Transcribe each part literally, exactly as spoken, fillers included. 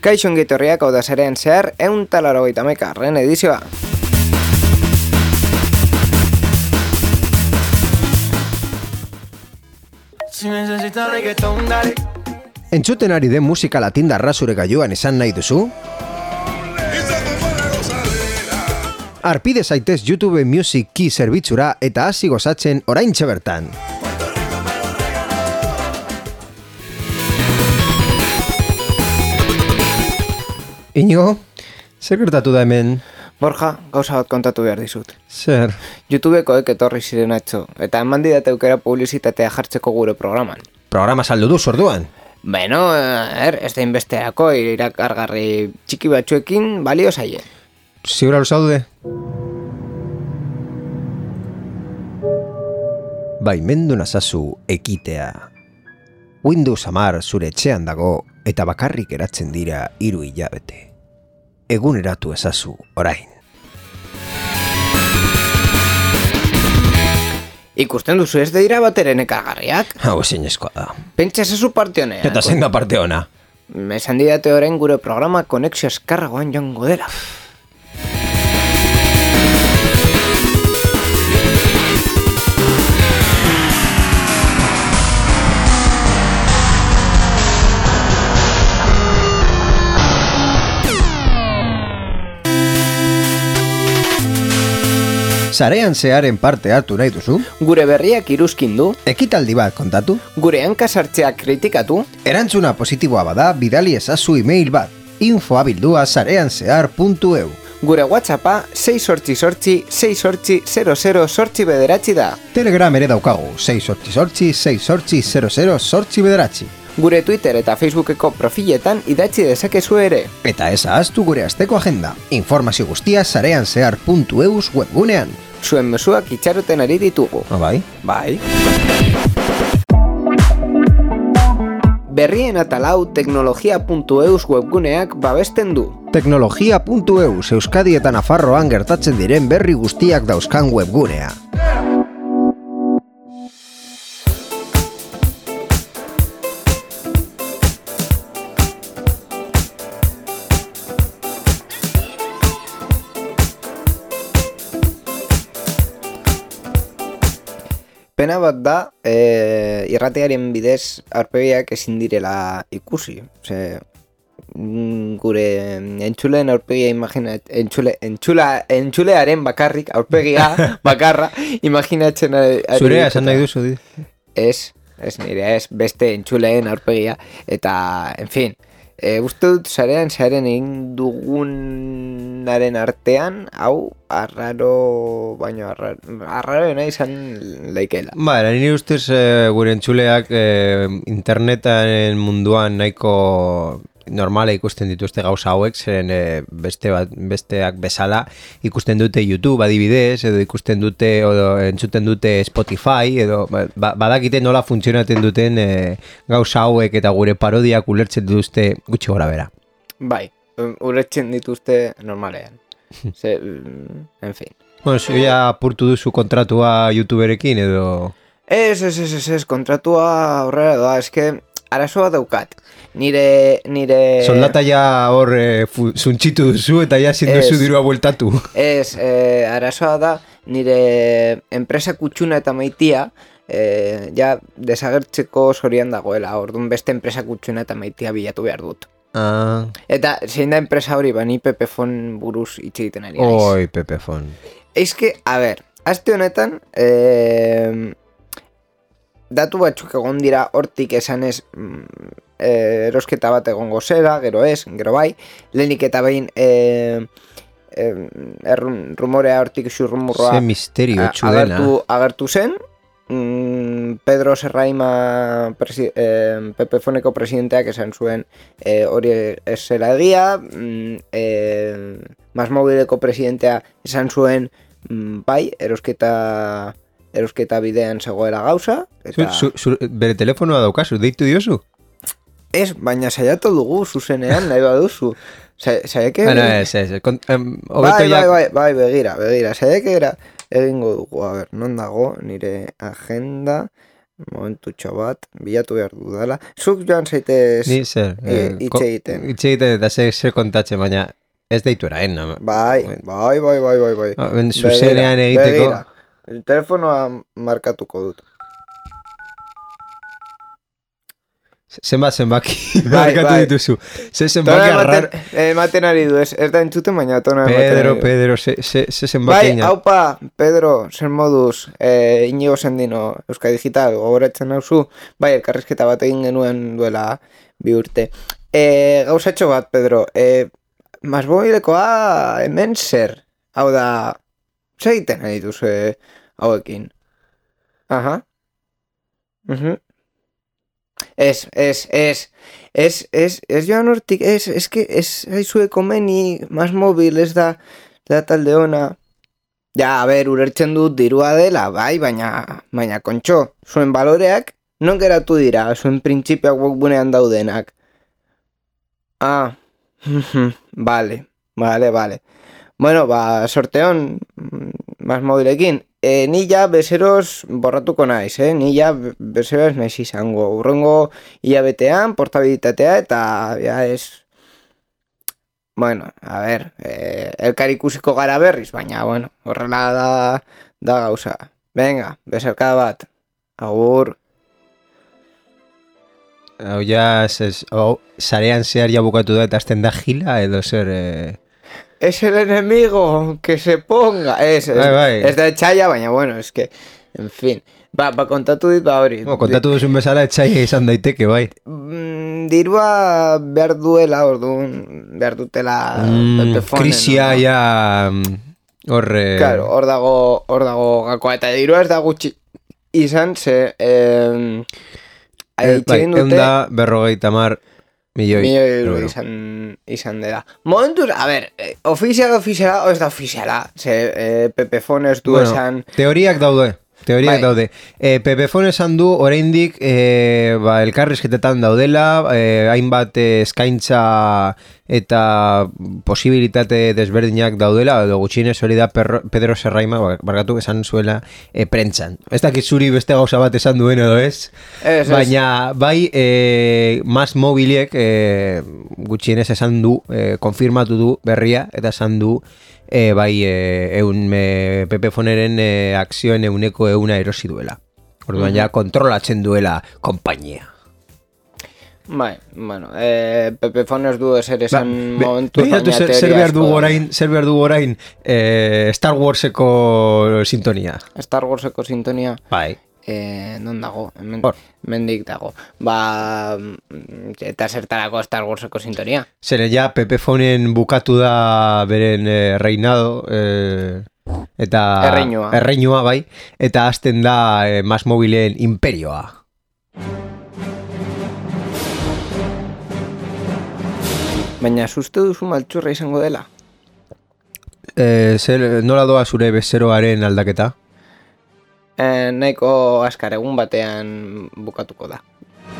Kaixo ongitorriak hau da Sarean Zehar ehun eta laurogeita hamaikagarren edizioa. Entzuten ari den musika latindarra zure gailuan esan nahi duzu? Arpide zaitez YouTube Music Key zerbitzura eta hasi gozatzen oraintxe bertan. Inigo, zer gertatu da hemen? Borja, gauza bat kontatu behar dizut. Zer? YouTubekoek etorri ziren atzo, eta eman didate aukera publizitatea jartzeko gure programan. Programa saldu du orduan? Beno, er, ez da inbesteako irakargarri txiki batzuekin balio zaie. Ziura luzaude? Baimendu nazazu ekitea. Windows hamar zure etxean dago eta bakarrik eratzen dira hiru hilabete. Eguneratu ezazu orain. Ikusten duzu ez dira bateren ekargarriak? Hau ezinezkoa da. Pentsa ezazu parte honean. Eta zein da parte hona? Esan didate orain gure programa konexio eskarragoan joango dela. Sarean Zeharren parte hartu nahi duzu? Gure berriak iruzkin du? Ekitaldi bat kontatu? Gure hankasartzeak kritikatu? Erantzuna positiboa bada bidali ezazu email bat info abildua sarean zehar puntu eu. Gure WhatsAppa sei sortzi sortzi sei sortzi zero zero sortzi bederatzi da. Telegram ere daukagu sei sortzi sortzi sei sortzi zero zero sortzi bederatzi. Gure Twitter eta Facebookeko profiletan idatzi dezakezu ere. Eta ez ahaztu gure asteko agenda. Informazio guztia sarean zehar puntu eus webgunean. Zuen mezuak itxaroten ari ditugu. Ah, bai? Bai. Berrien atalau teknologia puntu eus webguneak babesten du. teknologia puntu eus Euskadi eta Nafarroan gertatzen diren berri guztiak dauzkan webgunea. Pena bat da, e, irratiaren bidez aurpegiak ezin direla ikusi. Ose, gure entzuleen aurpegia imagina, entzule, entzula, entzulearen bakarrik, aurpegia bakarra, imaginatzen ari. Zurea esan nahi duzu, di? Ez, ez nire, ez beste entzuleen aurpegia, eta, en fin, e, uste dut Sarean Zeharren egin dugunaren artean, hau, arraro, baina arraro, arraroena izan laikela. Ba, nire ustez e, gure entzuleak e, internetaren munduan nahiko normala ikusten dituzte gauza hauek, zeren e, beste bat, besteak bezala ikusten dute YouTube adibidez, edo ikusten dute, edo entzuten dute Spotify, edo ba, badakite nola funtzionatzen duten e, gauza hauek eta gure parodiak ulertzen dituzte gutxi gora bera. Bai, ulertzen dituzte normalean. Ze, en fin. Bueno, zu ya apurtu duzu kontratua YouTuberekin edo... Ez, ez, ez, ez, ez, kontratua horrela da, eske arazoa daukat. Nire, nire... Soldata ja hor e, zuntxitu duzu eta ja ezin duzu dirua bueltatu. Ez, e, arazoa da, nire enpresa kutsuna eta maitia e, ja desagertzeko zorian dagoela, orduan beste enpresa kutsuna eta maitia bilatu behar dut. Ah. Eta zein da enpresa hori, bani Pepefon buruz hitz egiten ari naiz. Oi, Pepefon. Eizke, a ber, aste honetan, eh, datu batzuk egon dira hortik esanez eh, erosketa bat egongo zera, gero ez, gero bai, lehenik eta behin eh, eh, rumorea hortik zurrumurroa ze misterio txudena agertu, agertu zen. Mm, Pedro Serraima presi, eh, Pepefoneko presidenteak esan zuen eh, hori ez zela egia, mm, eh, Masmobileko presidentea esan zuen mm, bai, erosketa erosketa bidean zegoela gauza eta... Zu, zu, bere telefonoa daukazu, deitu diozu? Ez, baina saiatu dugu zuzenean nahi baduzu. Saiake... Bueno, ez, ez, kont, um, bai, bai, bai, bai, begira, begira, saiake era... Egingo dugu, a ber, non dago nire agenda, Momentutxo bat, bilatu behar dudala. Zuk joan zaitez Ni zer, eh, hitz ko- egiten. hitz egiten eta zer, zer kontatzen, baina ez deitu eraen. No? Bai, bai, bai, bai, bai, bai. Ah, ben, zuzenean Begira, egiteko. begira. El telefonoa markatuko dut. Zenbat zenbaki Bai, markatu bai. dituzu. Ze Tona zenbaki arrar... ematen, ematen ari du, ez, ez da entzuten, baina tona ematen Pedro, ari du. Pedro, ze, ze, ze Bai, zenbaki ina. haupa, Pedro, zer moduz, eh, Inigo Sendino, Euskal Digital, gogoratzen nauzu, bai, elkarrizketa bat egin genuen duela bi urte. Eh, gauzatxo bat, Pedro, eh, Masmobilekoa hemen zer, hau da, zer egiten nahi duzu eh, hauekin? Aha. Mhm. Ez, ez, ez, ez, ez, ez joan hortik, ez, ez, que, ez, haizue komeni, mas mobil, ez da, ez da talde ona. Ja, a ber, urertzen dut dirua dela, bai, baina, baina kontxo, zuen baloreak, non geratu dira, zuen printzipioak webgunean daudenak. Ah, vale, vale, vale. Bueno, ba, sorteon, mas mobilekin, e, ni ja bezeroz borratuko naiz, eh? Ni ja bezeroz naiz izango. Urrengo hilabetean, portabilitatea eta ja ez... Bueno, a ber, eh, elkar ikusiko gara berriz, baina, bueno, horrela da, da gauza. Venga, bezerkada bat. Agur. Hau ja, ez, ez, hau, sarean zehar ja bukatu da eta azten da gila edo zer... Eh... Es el enemigo, que se ponga. Es, es, Bai, bai. es de txaila, baina, bueno, es que, en fin. Ba, ba kontatu dit, ba hori. Bueno, kontatu duzun bezala etxai izan daiteke, bai. Mm, dirua behar duela, orduan, behar dutela Mm, Pepefonen. krisia no? ja... mm, Hor... Eh... Claro, hor dago, hor dago gakoa. Eta dirua ez da gutxi izan, ze... Eh, eh, bai, egin dute... egun da berrogeita mar milioi. Milioi euro euro. izan, izan dela. Momentuz, a ber, eh, ofizial, ofiziala, o ez da ofiziala. Ze, eh, Pepefone ez du Bueno, esan... teoriak daude. Teoriak Bai. daude. E, Pepefone esan du, oraindik e, ba, elkarrizketetan daudela, e, hainbat e, eskaintza eta posibilitate desberdinak daudela, edo gutxienez hori da Perro, Pedro Serraima, barkatu esan zuela e, prentzan. Ez dakit zuri beste gauza bat esan duen edo ez, Ez, ez. baina bai e, mas mobiliek e, gutxienez esan du, e, konfirmatu du berria, eta esan du E, bai, e, eun, e, Pepefoneren e, akzioen euneko euna erosi duela. Orduan ja kontrolatzen duela konpainia. Bai, bueno, eh, Pepefone ez du ezer esan Be- momentu, begiratu baina zer, zer teoria behar dugu asko- orain, zer behar dugu orain eh, Star Warseko sintonia. Star Warseko sintonia, Bai. eh, non dago, hemen, Hor. mendik dago. Ba, mm, eta zertarako Star Warseko sintonia. Zeren ja Pepefonen bukatu da beren eh, reinado eh, eta Erreinua. erreinua, bai, eta hasten da eh, mas mobilen imperioa. Baina suste duzu maltxurra izango dela? Eh, zer, nola doa zure bezeroaren aldaketa? Eh, nahiko askar egun batean bukatuko da.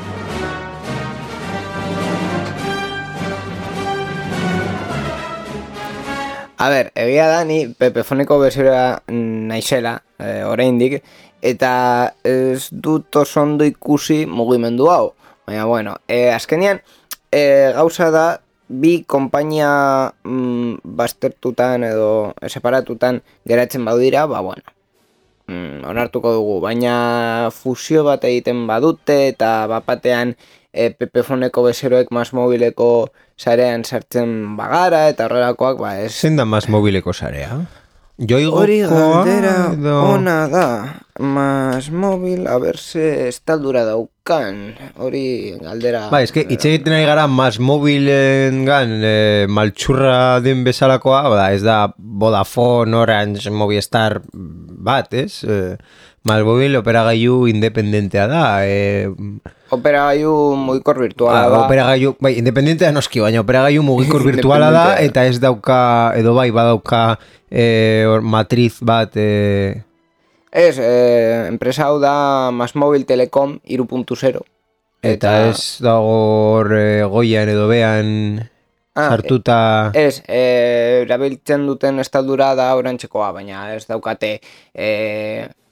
A ber, egia da ni Pepefoneko bezera naizela, eh, oraindik, eta ez dut oso ondo ikusi mugimendu hau. Baina, bueno, eh, azkenean, eh, gauza da, bi konpainia mm, baztertutan edo separatutan geratzen badira, ba, bueno, mm, onartuko dugu, baina fusio bat egiten badute eta bapatean e, Pepefoneko bezeroek mas mobileko sarean sartzen bagara eta horrelakoak, ba ez... Zein da mas mobileko sarea? Joigokoa Hori galdera edo... ona da, mas mobil, a ber ze estaldura daukan, hori galdera... Ba, eske, hitz egiten ari gara mas mobilen gan e, maltsurra den bezalakoa, ba, ez da Vodafone, Orange, Movistar bat, ez? E, mas mobil operagailu independentea da. E, Operagailu mugikor virtuala ah, da. operagailu, bai, independentea noski, baina operagailu mugikor virtuala da, Independentea. eta ez dauka, edo bai, badauka e, or, matriz bat... E, Ez, eh, enpresa hau da Masmobil Telecom hiru puntu zero. eta ez dago hor e, goian edo bean Ah, sartuta... Ez, eh, erabiltzen duten estaldura da orantzekoa, baina ez daukate eh,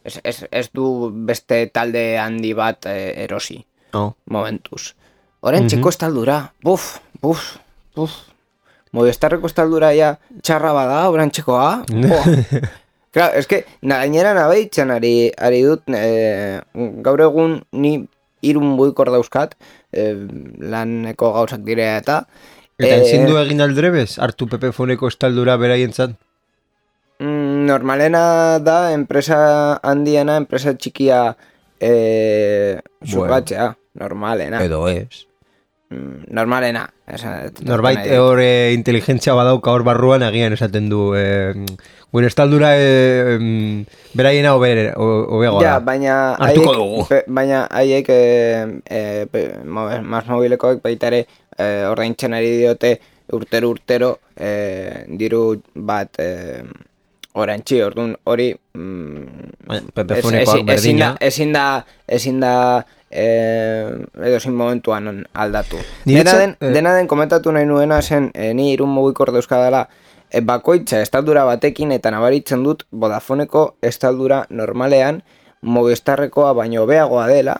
ez, ez, ez du beste talde handi bat eh, erosi, Oh. momentuz. Orentxeko Mhm. estaldura, buf, buf, buf. Movistarreko estaldura ja txarra bada, orentxekoa. Claro, es que, na, gainera nabeitzen ari, ari dut, eh, gaur egun ni irun buikor dauzkat, eh, laneko gauzak direa eta... Eta ezin du egin aldrebez, hartu Pepefoneko estaldura beraientzat? Mm, normalena da, enpresa handiena, enpresa txikia eh, zurgatzea, normalena. Edo ez. Mm, normalena. Esa, Norbait hor e, inteligentzia badauka hor barruan agian esaten du e, gure estaldura e, mm, beraiena hobeagoa ja, da. baina Hartuko haiek, dugu. pe, baina haiek e, e, pe, mo, mas mobilekoek baita ere e, ordaintzen ari diote urtero urtero e, diru bat e, orantxi, orduan hori mm, Pepefonekoak berdina. Ezin da, ezin da eh, edo zin momentuan aldatu. Niretzat, Dena den, eh, dena den komentatu nahi nuena zen, eh, ni irun mugikor dauzkadala, eh, bakoitza estaldura batekin eta nabaritzen dut Vodafoneko estaldura normalean Movistarrekoa baino hobeagoa dela,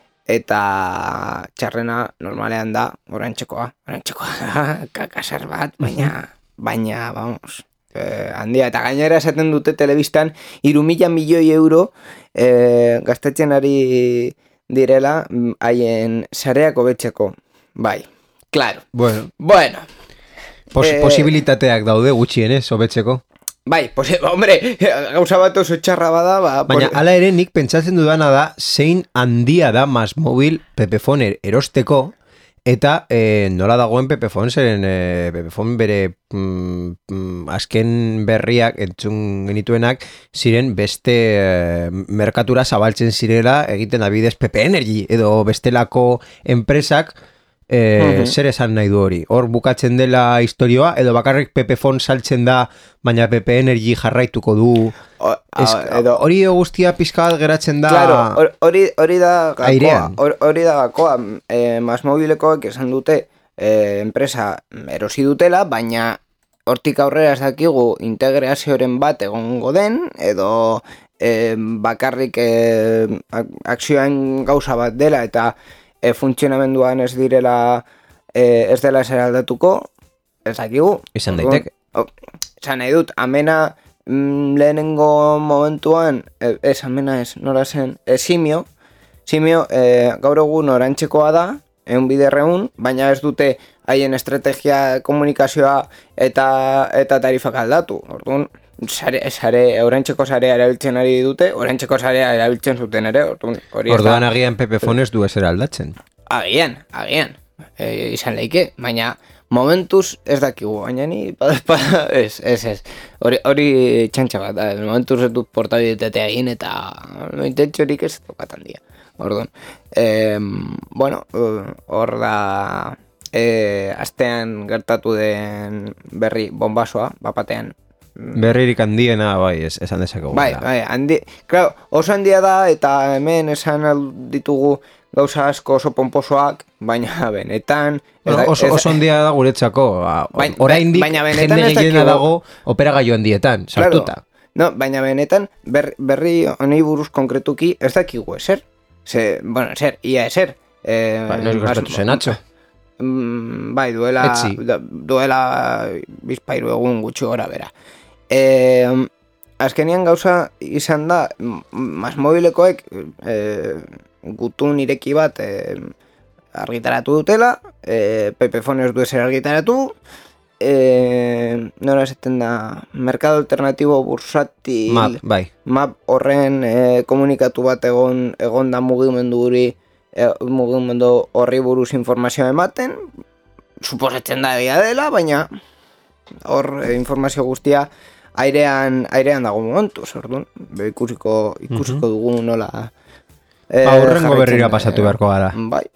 eta txarrena normalean da orantxekoa, orantxekoa kakasar bat, baina, baina, vamos... Eh, handia, eta gainera esaten dute telebistan hiru mila milioi euro eh, gastatzen ari direla haien sareak hobetzeko. Bai, claro. Bueno, bueno pos, eh, posibilitateak daude gutxienez hobetzeko. Bai, pues, hombre, gauza bat oso txarra bada, ba, Baina por... hala ere nik pentsatzen dudana da zein handia da Masmobil Pepefoner erosteko. Eta e, nola dagoen Pepefon, zeren e, Pepefon bere mm, mm, azken berriak entzun genituenak ziren beste e, merkatura zabaltzen zirela egiten abidez Pepe Energy edo bestelako enpresak e, Mhm. zer esan nahi du hori. Hor bukatzen dela historioa edo bakarrik Pepefon saltzen da baina Pepe Energy jarraituko du. O, Ez, a, edo, hori guztia pizka bat geratzen da... Claro, hor- hori hori da gakoa, airean. hor- hori da gakoa, eh, Masmobilekoek esan dute eh, enpresa erosi dutela, baina hortik aurrera ez dakigu integrazioren bat egongo den, edo eh, bakarrik eh, ak- akzioen gauza bat dela, eta eh, funtzionamenduan ez direla, eh, ez dela zer aldatuko, ez dakigu. Izan Orduan, daiteke. o, Esan nahi dut, amena mm, lehenengo momentuan, e, ez, amena ez, nora zen, e, simio, simio e, gaur egun orantxekoa da, egun biderreun, baina ez dute haien estrategia komunikazioa eta eta tarifak aldatu. Orduan, sare, sare, orantxeko sarea erabiltzen ari dute, orantxeko sarea erabiltzen zuten ere, orduan, hori ez da- Orduan agian Pepefon ez du ezer aldatzen. Agian, agian, e, izan leike, baina momentuz ez dakigu, baina ni pada, pada, ez, ez, ez, hori, hori txantxa bat, da, momentuz ez dut portabilitatea egin eta intentxorik ez tokatan dia, orduan. E, bueno, hor da, e, astean gertatu den berri bombasoa, bapatean. Berririk handiena, bai, ez, esan dezakegu. Bai, bai, handi, claro, oso handia da eta hemen esan ditugu gauza asko oso pomposoak, baina benetan... No, oso, oso handia da guretzako, Baina- oraindik baina benetan jende ez gehiena dakigu. dago operagailu handietan, sartuta. Claro, no, baina benetan ber, berri honei buruz konkretuki ez dakigu ezer. Ze, bueno, ezer, ia ezer. Eh, Ba, noiz gertatu zen, Nacho? Mm, bai, duela, Etzi. da- duela bizpairu egun gutxi gora bera. Eh, azkenian gauza izan da, Masmobilekoek eh, gutun ireki bat eh, argitaratu dutela, eh, Pepefon ez du ezer argitaratu, eh, nora esaten da, merkado alternatibo bursátil, Map, bai. map horren eh, komunikatu bat egon, egon da mugimendu hori, eh, mugimendu horri buruz informazioa ematen, suposatzen da egia dela, baina hor eh, informazio guztia airean airean dago momentuz, orduan, be ikusiko ikusiko dugu nola eh, Ba, hurrengo jarraitzen, berrira pasatu eh, beharko gara. Bai.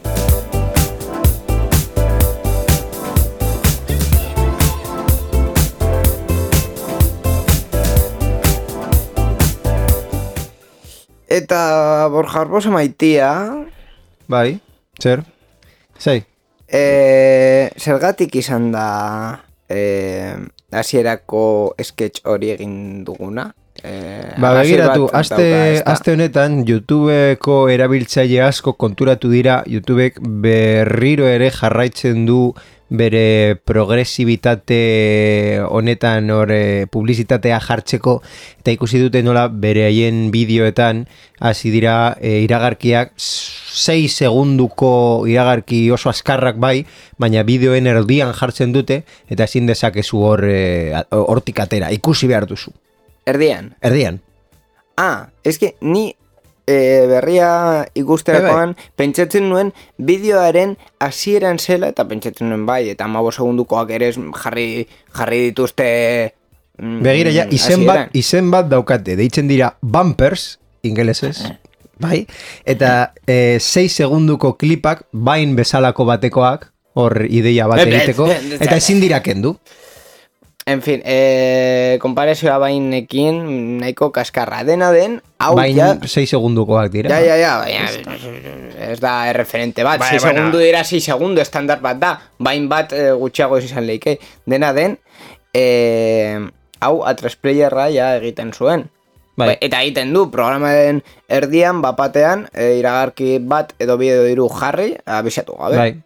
Eta Borja Arbosa maitia, Bai, zer? Zei? eh, zergatik izan da eh, hasierako sketch hori egin duguna, Eh, ba, begiratu, aste, dauka, aste honetan YouTubeko erabiltzaile asko konturatu dira, YouTubek berriro ere jarraitzen du bere progresibitate honetan hor publizitatea jartzeko, eta ikusi dute nola bere haien bideoetan hasi dira e, iragarkiak sei segunduko iragarki oso azkarrak bai, baina bideoen erdian jartzen dute, eta ezin dezakezu hor e, hortik atera, ikusi behar duzu. Erdian? Erdian. Ah, eske ni e, berria ikusterakoan e, pentsatzen nuen bideoaren hasieran zela, eta pentsatzen nuen bai, eta hamabost segundukoak ere jarri, jarri dituzte mm, begira ja, izen bat, izen bat daukate, deitzen dira bumpers, ingelesez, bai, eta e, sei segunduko klipak, bain bezalako batekoak, hor ideia bat egiteko, eta ezin dira kendu. En fin, eh, konparezioa bainekin nahiko kaskarra dena den, hau bain ja... sei segundukoak dira. Ja, ja, ja, baina ez da erreferente bat, sei segundu dira sei segundu estandar bat da, bain bat eh, gutxiago izan leike. Dena den, eh, hau a tres playerra ja egiten zuen. Bai. Eta egiten du, programaren erdian, bapatean, eh, iragarki bat edo bideo diru jarri, abisatu gabe. Bai,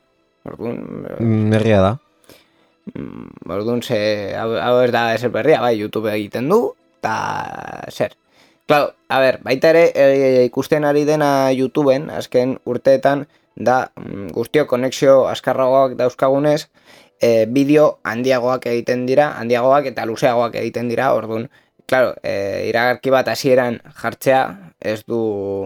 merria da. Orduan, ze, hau, hau ez da ezer berria, bai, YouTube egiten du, eta zer. Claro, a ber, baita ere e, ikusten ari dena YouTubeen, azken urteetan, da guztio konexio azkarragoak dauzkagunez, e, bideo handiagoak egiten dira, handiagoak eta luzeagoak egiten dira, orduan, claro, e, iragarki bat hasieran jartzea, ez du,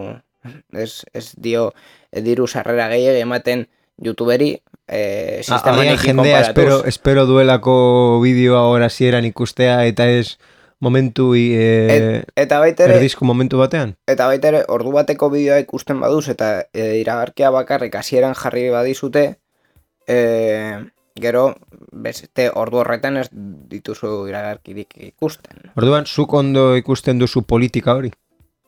ez, ez dio e, diru sarrera gehiago ematen YouTuberi, Eh, sistemanekin konparatuz. Espero, espero duelako bideoa hor hasieran ikustea eta ez momentu e, Et, eta baitere, erdizko momentu batean. Eta baita ere ordu bateko bideoa ikusten baduz eta e, iragarkia bakarrik hasieran jarri badizute, e, gero beste ordu horretan ez dituzu iragarkirik ikusten. Orduan, zuk ondo ikusten duzu politika hori?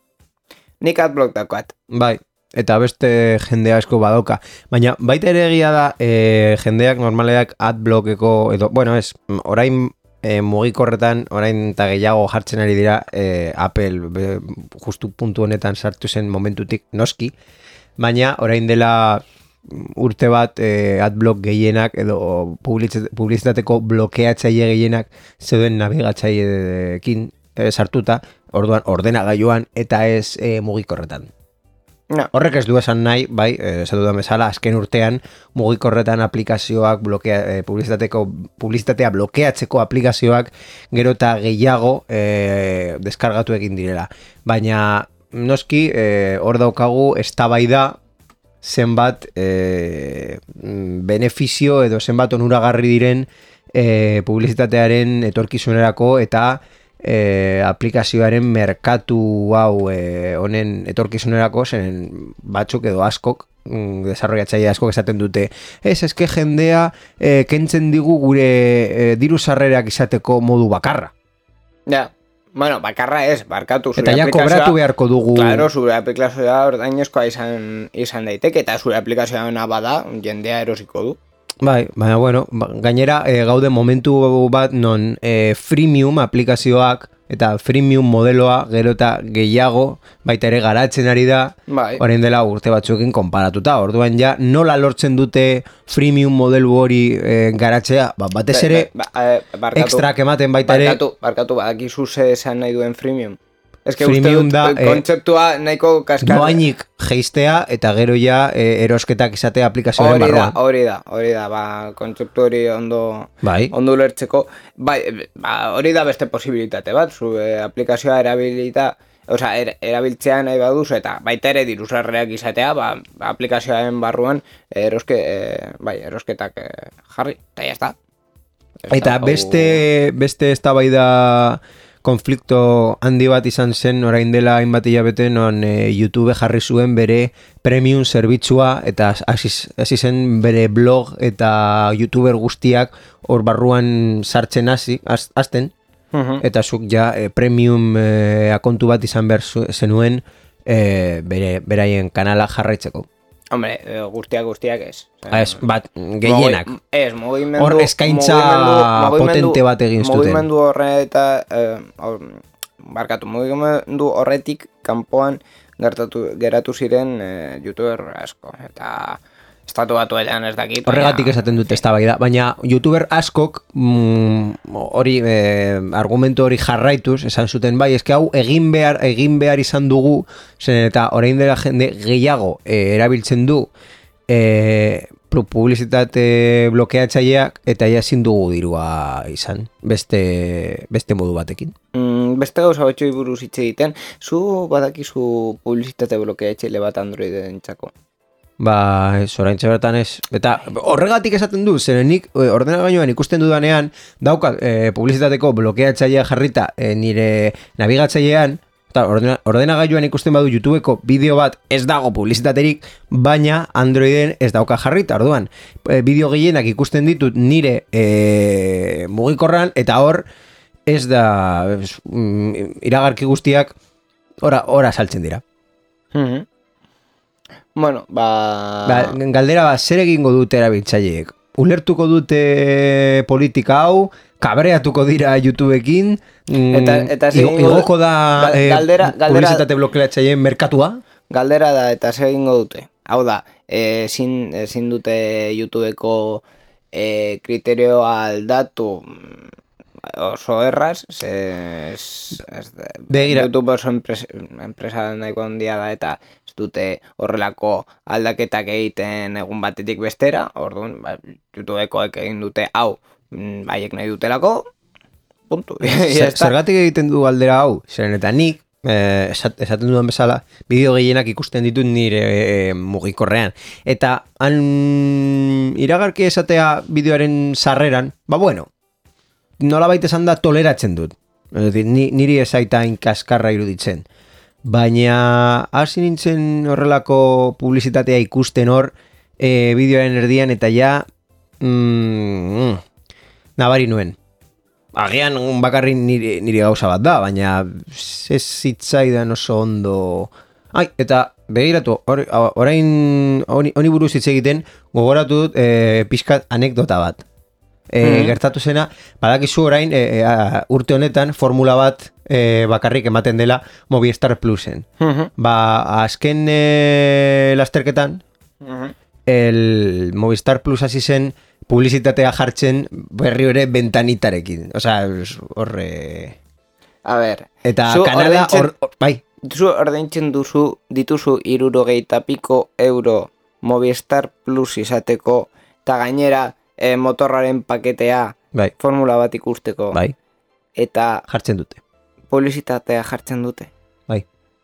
Nik adblock dakoat. Bai. Eta beste jende asko badoka. Baina baita ere egia da e, jendeak normaleak adblockeko edo, bueno ez, orain e, mugikorretan, orain eta gehiago jartzen ari dira e, Apple be, justu puntu honetan sartu zen momentutik noski, baina orain dela urte bat e, adblock gehienak edo publizitateko blokeatzaile gehienak zeuden nabigatzaileekin e, sartuta, orduan ordenagailuan eta ez e, mugikorretan. No. Horrek ez du esan nahi, bai, esatu da bezala, azken urtean mugikorretan aplikazioak blokea, e, publizitateko, publizitatea blokeatzeko aplikazioak gero eta gehiago e, deskargatu egin direla. Baina noski e, hor daukagu eztabaida zenbat e, benefizio edo zenbat onuragarri diren e, publizitatearen etorkizunerako eta E, aplikazioaren merkatu hau e, honen etorkizunerako zen batzuk edo askok mm, desarrollatzaile askok esaten dute ez eske jendea e, kentzen digu gure e, diru sarrerak izateko modu bakarra. Ja, bueno, bakarra ez, barkatu zure eta ja kobratu beharko dugu. Claro, zure aplikazioa ordainezkoa izan, izan daiteke eta zure aplikazioa bada jendea erosiko du. Bai, baina bueno, gainera e, gaude momentu bat non e, freemium aplikazioak eta freemium modeloa gero eta gehiago baita ere garatzen ari da, bai. Orain dela urte batzuekin konparatuta, orduan ja nola lortzen dute freemium modelu hori e, garatzea, ba, batez ere ba, ba, e, barkatu, ekstrak ematen baita ere. Barkatu, barkatu, badakizu ze esan nahi duen freemium. Ez que uste dut kontzeptua eh, nahiko kaskar. Doainik geistea eta gero ja eh, erosketak izatea aplikazioaren barruan. Hori da, hori da, ba, kontzeptu hori ondo, bai. ondo lertzeko. Bai, ba, hori da beste posibilitate bat, zu eh, aplikazioa erabilita, oza, er, erabiltzea nahi baduz eta baita ere diruzarreak izatea, ba, aplikazioaren barruan eroske, eh, bai, erosketak eh, jarri, eta jazta. Eta beste, beste eztabaida konflikto handi bat izan zen orain dela hainbat hilabete non e, YouTube jarri zuen bere premium zerbitzua eta hasi zen bere blog eta YouTuber guztiak hor barruan sartzen hasi hasten uh-huh. Eta zuk ja e, premium e, akontu bat izan behar zenuen e, bere beraien kanala jarraitzeko. Hombre, guztiak guztiak ez. Ez, bat, gehienak. Mogi, ez, mogimendu... Hor eskaintza mogimendu, potente bat egin zuten. Mogimendu horre eta... Eh, or, barkatu mugimendu horretik kanpoan gertatu, geratu ziren e, youtuber asko, eta estatu batuetan ez dakit. Horregatik esaten dute eztabaida, baina youtuber askok mm, hori e, argumentu hori jarraituz esan zuten bai, eske hau egin behar egin behar izan dugu, zen eta orain dela jende gehiago e, erabiltzen du e, publizitate blokeatzaileak eta ja ezin dugu dirua izan, beste beste modu batekin. Mm, beste gauza batxoi buruz hitz egiten, zu badakizu publizitate blokeatzaile bat Androidentzako? Ba, ez, orain bertan ez. Eta horregatik esaten du, zeren nik ordenagailuan ikusten dudanean, daukat e, publizitateko blokeatzailea jarrita e, nire nabigatzailean, eta ordena, ordenagailuan ikusten badu YouTubeko bideo bat ez dago publizitaterik, baina Androiden ez dauka jarrita, orduan. E, bideo gehienak ikusten ditut nire e, mugikorran, eta hor ez da ez, mm, iragarki guztiak ora, ora saltzen dira. Mm-hmm. Bueno, ba... ba... Galdera, ba, zer egingo dute erabiltzaileek? Ulertuko dute politika hau, kabreatuko dira YouTubeekin, eta, eta igo, igoko da galdera, eh, publizitate blokeatzaileen merkatua? Galdera da, eta zer egingo dute? Hau da, ezin eh, ezin dute YouTubeko eh, kriterioa aldatu oso erraz, ze, ez, ez, YouTube oso enpresa, enpresa nahiko handia da, eta ez dute horrelako aldaketak egiten egun batetik bestera, orduan, ba, YouTubekoek egin dute hau, baiek nahi dutelako, puntu. Zer, zergatik egiten du galdera hau, zeren eta nik, eh, esat, esaten dudan bezala, bideo gehienak ikusten ditut nire eh, mugikorrean, eta han iragarki esatea bideoaren sarreran, ba bueno, nolabait esan da toleratzen dut. Niri ezaita inkaskarra iruditzen. Baina hasi nintzen horrelako publizitatea ikusten hor e, bideoaren erdian eta ja mm, nabari nuen. Agian bakarri niri, niri gauza bat da, baina ez zitzaidan oso ondo... Ai, eta begiratu, or, orain honi buruz hitz egiten gogoratu dut e, pixkat anekdota bat. E, mm-hmm. Gertatu zena, badakizu orain e, e, urte honetan formula bat e, bakarrik ematen dela Movistar Plusen. Mm-hmm. Ba, azken e, lasterketan mm-hmm. el Movistar Plus hasi zen publizitatea jartzen berri ere bentanitarekin. Osea, horre... A ber, eta Kanada hor... Bai. Zu ordaintzen duzu, dituzu hirurogeita piko euro Movistar Plus izateko, eta gainera E, motorraren paketea bai. Formula bat ikusteko bai. Eta jartzen dute publizitatea jartzen dute bai.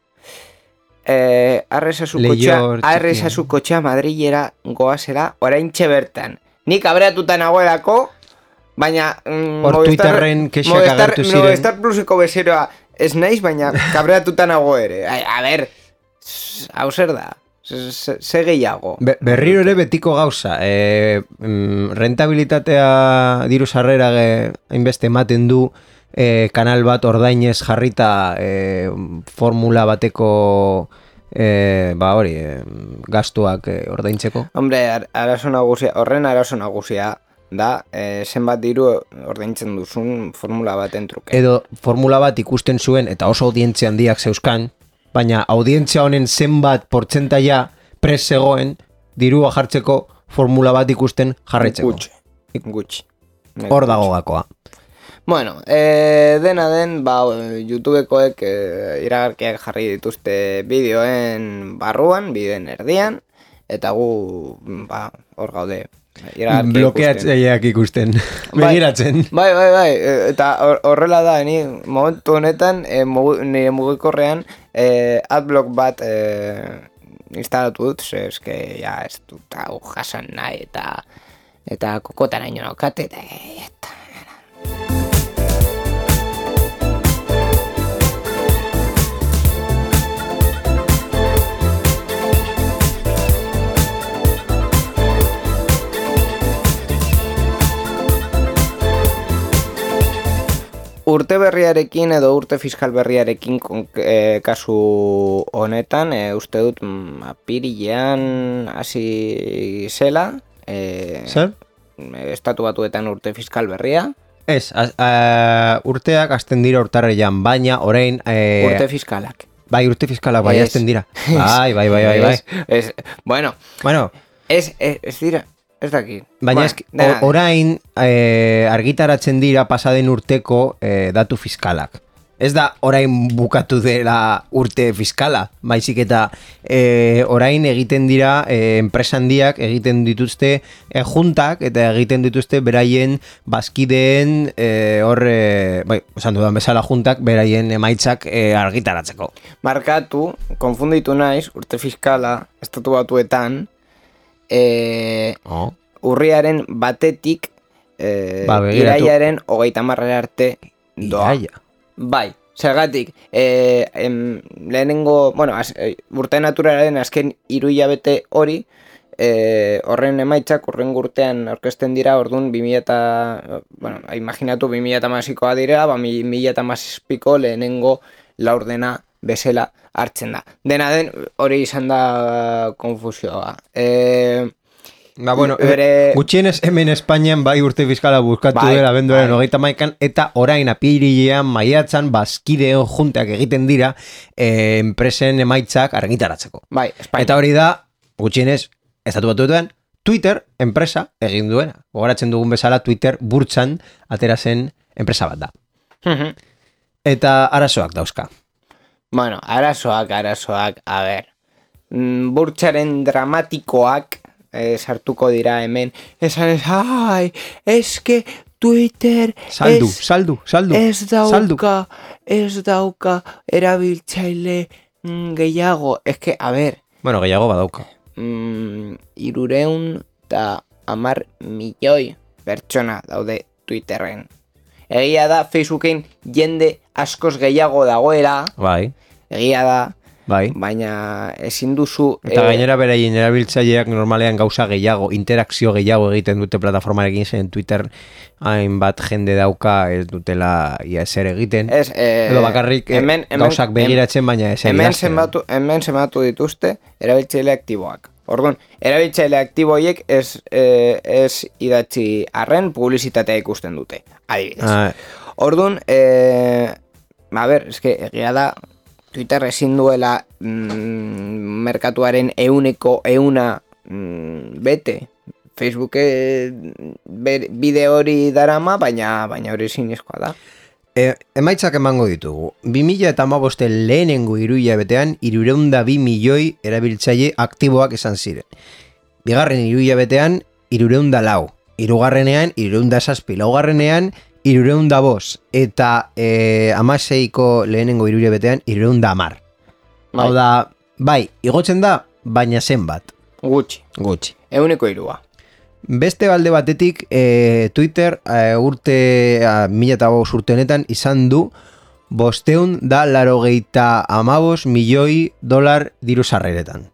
e, arrezazu kotxea arrezazu kotxea Madrilera goazera oraintxe bertan nik abreatuta nagoelako baina mm, hor Twitterren kexak agertu ziren Movistar Pluseko bezeroa ez naiz baina kabreatuta nago ere a, a ber hau zer da ze gehiago. Be, berriro ere betiko gauza. E, mm, rentabilitatea diru sarrera hainbeste ematen du e, kanal bat ordainez jarrita e, formula bateko e, ba hori e, gastuak e, ordaintzeko. Hombre, arazo nagusia, horren arazo nagusia da e, zenbat diru ordaintzen duzun formula baten truke. Edo formula bat ikusten zuen eta oso audientzia handiak zeuzkan, baina audientzia honen zenbat portzentaia pres zegoen dirua jartzeko formula bat ikusten jarraitzeko. Gutxi. Gutxi. Hor dago gakoa. Bueno, eh, dena den, ba, YouTubekoek eh, iragarkiak jarri dituzte bideoen barruan, bideoen erdian, eta gu, ba, hor gaude. Blokeatzaileak ikusten, begiratzen. Bai, bai, bai, eta horrela da, ni momentu honetan, e, mugu, nire mugikorrean, e, adblock bat e, instalatu dut, ze eske, ja, ez dut hau jasan nahi, eta, eta kokotan haino naukate, eta, eta, urte berriarekin edo urte fiskal berriarekin e, kasu honetan, e, uste dut apirilean hasi zela. E, Zer? Estatu batuetan urte fiskal berria. Ez, az, uh, urteak azten dira urtarrian, baina orain... Eh, Urte fiskalak. Bai, urte fiskalak bai azten dira. Bai, bai, bai, bai, bai. Es, es, bueno, bueno, ez, ez, ez dira, ez dakit. baina Bueno, eski, dena, o- orain eh, argitaratzen dira pasaden urteko eh, datu fiskalak. Ez da orain bukatu dela urte fiskala, baizik eta e, orain egiten dira e, enpresa handiak egiten dituzte e, juntak eta egiten dituzte beraien bazkideen e, hor, e, bai, esan dudan bezala juntak beraien emaitzak e, argitaratzeko. markatu, konfunditu naiz, urte fiskala, estatu batuetan, e, Oh. urriaren batetik e, Ba, begiratu. irailaren hogeita marrera arte doa. Iraia. Bai, zergatik, e, em, lehenengo, bueno, az, e, urte naturalaren azken hiru hilabete hori, e, horren emaitzak horren urtean aurkezten dira, orduan bi mila eta, bueno, imaginatu bi mila eta hamazazpikoa dira, ba, bi mila eta hamazazpiko lehenengo laurdena bezala hartzen da. Dena den, hori izan da konfusioa. E, Ba, bueno, Bere- gutxienez hemen Espainian bai urte fiskala buskatu Bai, dela benduaren bai. hogeita maikan eta orain apirilean maiatzan bazkideen junteak egiten dira eh, enpresen emaitzak argitaratzeko. bai, Espainia. Eta hori da, gutxienez, estatu batuetan, Twitter enpresa egin duena. Gogoratzen dugun bezala Twitter burtsan atera zen enpresa bat da. Mhm. Eta arazoak dauzka. Bueno, arazoak, arazoak, a ber. Mm, burtsaren dramatikoak eh, sartuko dira hemen. Esan ez, ai, eske Twitter Saldu, ez, saldu, saldu. ez saldu. dauka, ez dauka erabiltzaile mm, gehiago. Eske, a ber, Bueno, gehiago badauka. mm, irureun eta amar milioi pertsona daude Twitterren. Egia da, Facebooken jende askoz gehiago dagoela, Bai, egia da, bai. baina ezin duzu... Eta eh, gainera beraien erabiltzaileak normalean gauza gehiago, interakzio gehiago egiten dute plataformarekin, zen Twitter hainbat jende dauka ez dutela ia ezer egiten. ez, eh, Edo bakarrik eh, hemen- hemen- gauzak begiratzen, baina ezer Hemen idazten. zenbatu, hemen zenbatu dituzte erabiltzaile aktiboak. Orduan, erabiltzaile aktiboiek ez, eh, ez idatzi arren publizitatea ikusten dute, adibidez. Ah, Orduan, eh, a ber, eske egia da, Twitter ezin duela mm, merkatuaren euneko euna mm, bete. Facebook bide hori darama, baina baina hori zinezkoa da. E, emaitzak emango ditugu. bi mila eta hamaboste lehenengo hiruhilabetean hiruehun eta bi milioi erabiltzaile aktiboak izan ziren. Bigarren hiruhilabetean hiruehun eta lau. Hirugarrenean hiruehun eta zazpi. Laugarrenean hiruehun eta bost. Eta e, hamaseiko lehenengo hiruhilabetean hiruehun eta hamar. Bai. Hau da, bai, igotzen da, baina zenbat. Gutxi, Gutxi. euneko hirua. Beste balde batetik, e, Twitter e, urte, a, mila eta bost urte honetan izan du bosteun da larogeita amabos milioi dolar diru sarreretan.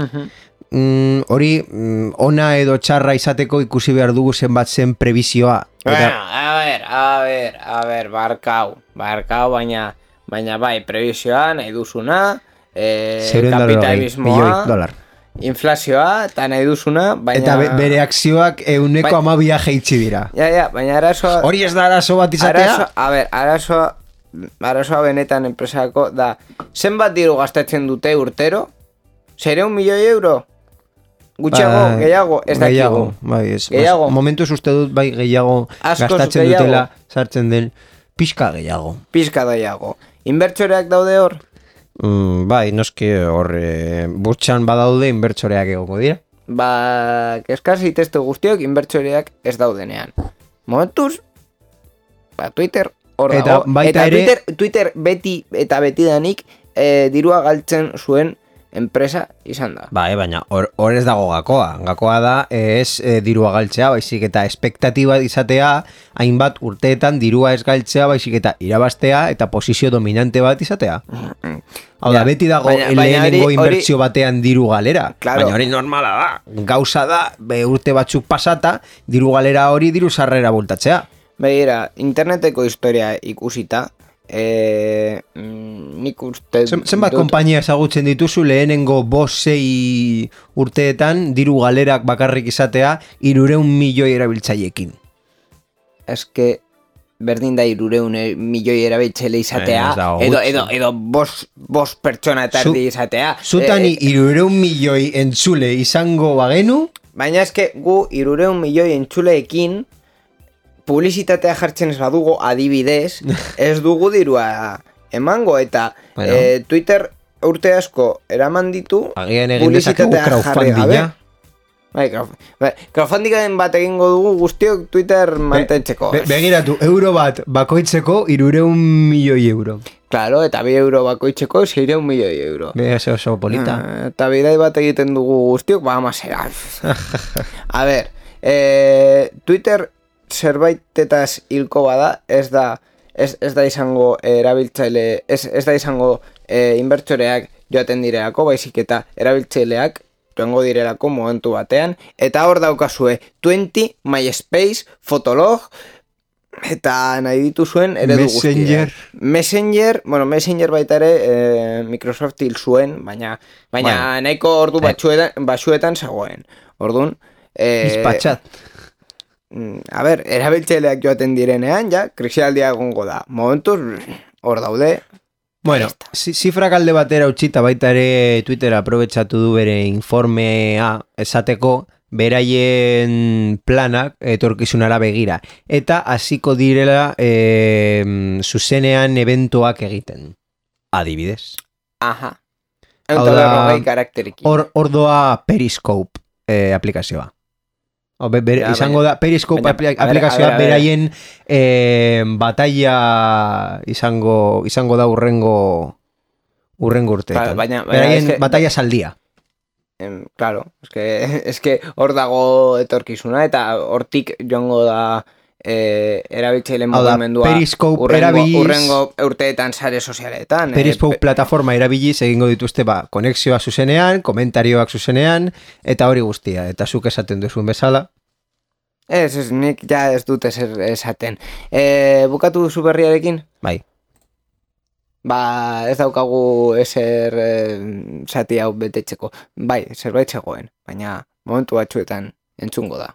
Mm, hori, mm, ona edo txarra izateko ikusi behar dugu zenbat zen prebizioa. Bueno, a ver, a ver, a ver, barkau, barkau, baina, baina bai, prebizioa, nahi duzuna, eh, zero koma laurogei milioi kapitalismoa, dolar. inflazioa, eta nahi duzuna, baina... Eta be, bere akzioak euneko Bai. amabia jeitsi dira. Ja, ja, baina arazoa... Hori ez da arazo bat izatea? Arazo, a ber, arazoa, arazoa benetan enpresako da, zenbat diru gastatzen dute urtero? Zereun milioi euro? Gutxiago, Bai, gehiago, ez dakigu. Gehiago, bai, ez. Gehiago. Momentuz uste dut, bai, gehiago Askoz gastatzen gehiago. dutela, sartzen den, pixka gehiago. Pizka gehiago. Inbertsoreak daude hor? Mm, bai, noski hor e, burtsan badaude inbertsoreak egongo dira. Ba, kezkaz itezte guztiok inbertsoreak ez daudenean. Momentuz, ba, Twitter hor Eta dago. baita eta ere- Twitter, Twitter beti eta betidanik e, dirua galtzen zuen enpresa izan da. Bai, baina hor, hor ez dago gakoa. Gakoa da ez e, dirua galtzea, baizik eta espektatiba izatea, hainbat urteetan dirua ez galtzea, baizik eta irabaztea eta posizio dominante bat izatea. Hau da, Ja, beti dago baina- baina lehenengo hori- inbertsio batean diru galera. Claro. Baina hori normala da. Gauza da, be, urte batzuk pasata, diru galera hori diru sarrera bultatzea. Begira, interneteko historia ikusita, e, mm, nik uste Zen, zenbat konpainia ezagutzen dituzu lehenengo bost sei urteetan diru galerak bakarrik izatea hiruehun milioi erabiltzaileekin. eske berdin da irureun milioi erabiltzaile izatea, Eh, edo, edo, edo bos, bos pertsona eta erdi izatea. Zutan Eh, irureun milioi entzule izango bagenu? Baina eske gu irureun milioi entzuleekin publizitatea jartzen ez badugu adibidez, ez dugu dirua emango, eta Bueno. eh, Twitter urte asko eraman ditu Agian egin dezakegu crowdfundinga. Bai, crowd- bai, crowdfundingen bat egingo dugu guztiok Twitter mantentzeko. Be, begiratu, euro bat bakoitzeko irureun milioi euro. Claro, eta bi euro bakoitzeko seireun milioi euro. Be, oso, oso polita. Ah, eta bidai bat egiten dugu guztiok, ba, amasera. A ber, eh, Twitter zerbaitetaz hilko bada, ez da, ez, ez da izango eh, erabiltzaile, ez, ez da izango eh, inbertsoreak joaten direlako, baizik eta erabiltzaileak joango direlako momentu batean, eta hor daukazue twenty, MySpace, Fotolog, eta nahi dituzuen eredu guztiak. Messenger. Messenger, bueno, Messenger baita ere eh, Microsoft hil zuen, baina, baina Bueno. nahiko ordu batzuetan, batzuetan zegoen. Orduan, eh, Bizpatxat. mm, a ber, erabiltzaileak joaten direnean, ja, krisialdia egongo da. Momentuz, hor daude. Bueno, zi- zifrak alde batera utxita baita ere Twitter aprobetxatu du bere informea esateko beraien planak etorkizunara begira. Eta hasiko direla e, zuzenean eventoak egiten. Adibidez. Aha. Hau Eta da, berrogei karakterekin. Hor, hor doa Periscope e, aplikazioa. O, be, bere, Ja, izango baina- da Periscope baina, apli- a ber, aplikazioa a ber, a ber. beraien e, batalla izango izango da urrengo urrengo urteetan. Claro, baina- baina beraien es que- batalla saldia. Em, claro, es que, es que hor dago etorkizuna, eta hortik joango da eh, erabiltzaile Hau da, mugimendua Periscope urrengo, erabiliz- urrengo urteetan sare sozialetan. eh, Periscope pe- plataforma erabiliz egingo dituzte ba, konexioa zuzenean, komentarioak zuzenean, eta hori guztia. Eta zuk esaten duzun bezala. Ez, ez, nik ja ez dut ezer esaten. E, bukatu duzu berriarekin? Bai. Ba, ez daukagu ezer e, zati hau betetzeko. Bai, zerbait zegoen, baina momentu batzuetan entzungo da.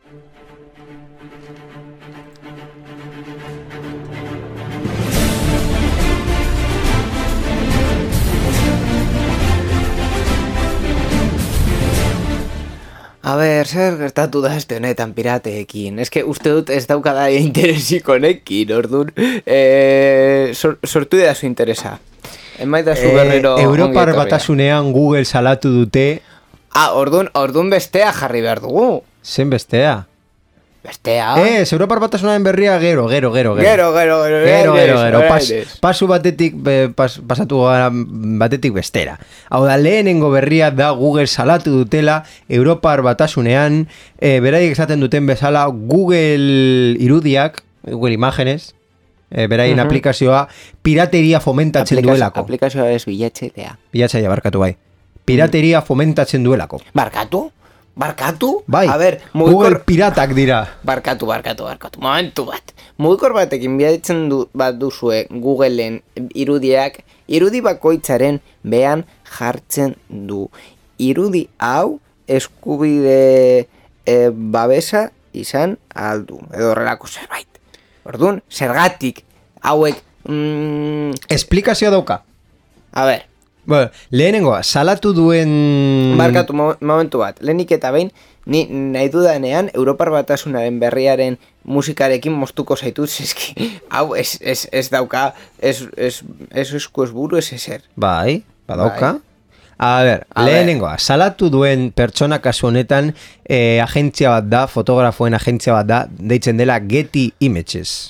A ber, zer gertatu da este honetan pirateekin? Ez que uste dut ez daukada interesik honekin, orduan, e, sor, sortu da zu interesa. Emaita zu berriro... Eh, Europar ongi etorria. batasunean Google salatu dute, Ah, orduan, orduan bestea jarri behar dugu. zen bestea. Bestea. Ez, Europar batasunean berria gero, gero, gero, gero. Gero, gero, gero, Gero, gero, gero, orain pas, ez. pasu batetik, be, pas, pasatu gara batetik bestera. Hau da, lehenengo berria da Google salatu dutela Europar batasunean, e, beraiek esaten duten bezala Google irudiak, Google Imágenes, e, beraien Mhm. aplikazioa, pirateria fomentatzen Aplikazio- duelako. Aplikazioa ez bilatzailea. Bilatzaia barkatu bai. Pirateria fomentatzen duelako. Barkatu? Barkatu? Bai, A ber, Google mugikor... piratak dira. Barkatu, barkatu, barkatu. Momentu bat. Mugikor batekin bilatzen du, bat duzue Googleen irudiak, irudi bakoitzaren behan jartzen du. Irudi hau eskubide e, babesa izan aldu. Edo horrelako zerbait. Orduan, zergatik hauek... Mm, Esplikazioa dauka. a ber, Bueno, lehenengoa, salatu duen... barkatu mo- momentu bat. Lehenik eta behin, ni nahi dudanean Europar Batasunaren berriaren musikarekin moztuko zaitut, eski, hau ez, ez, ez dauka, ez, ez, ez esku ez buru, ez ezer. Bai, badauka. Bai. A ber, A lehenengoa, salatu duen pertsona kasu honetan eh, agentzia bat da, fotografoen agentzia bat da, deitzen dela Getty Images.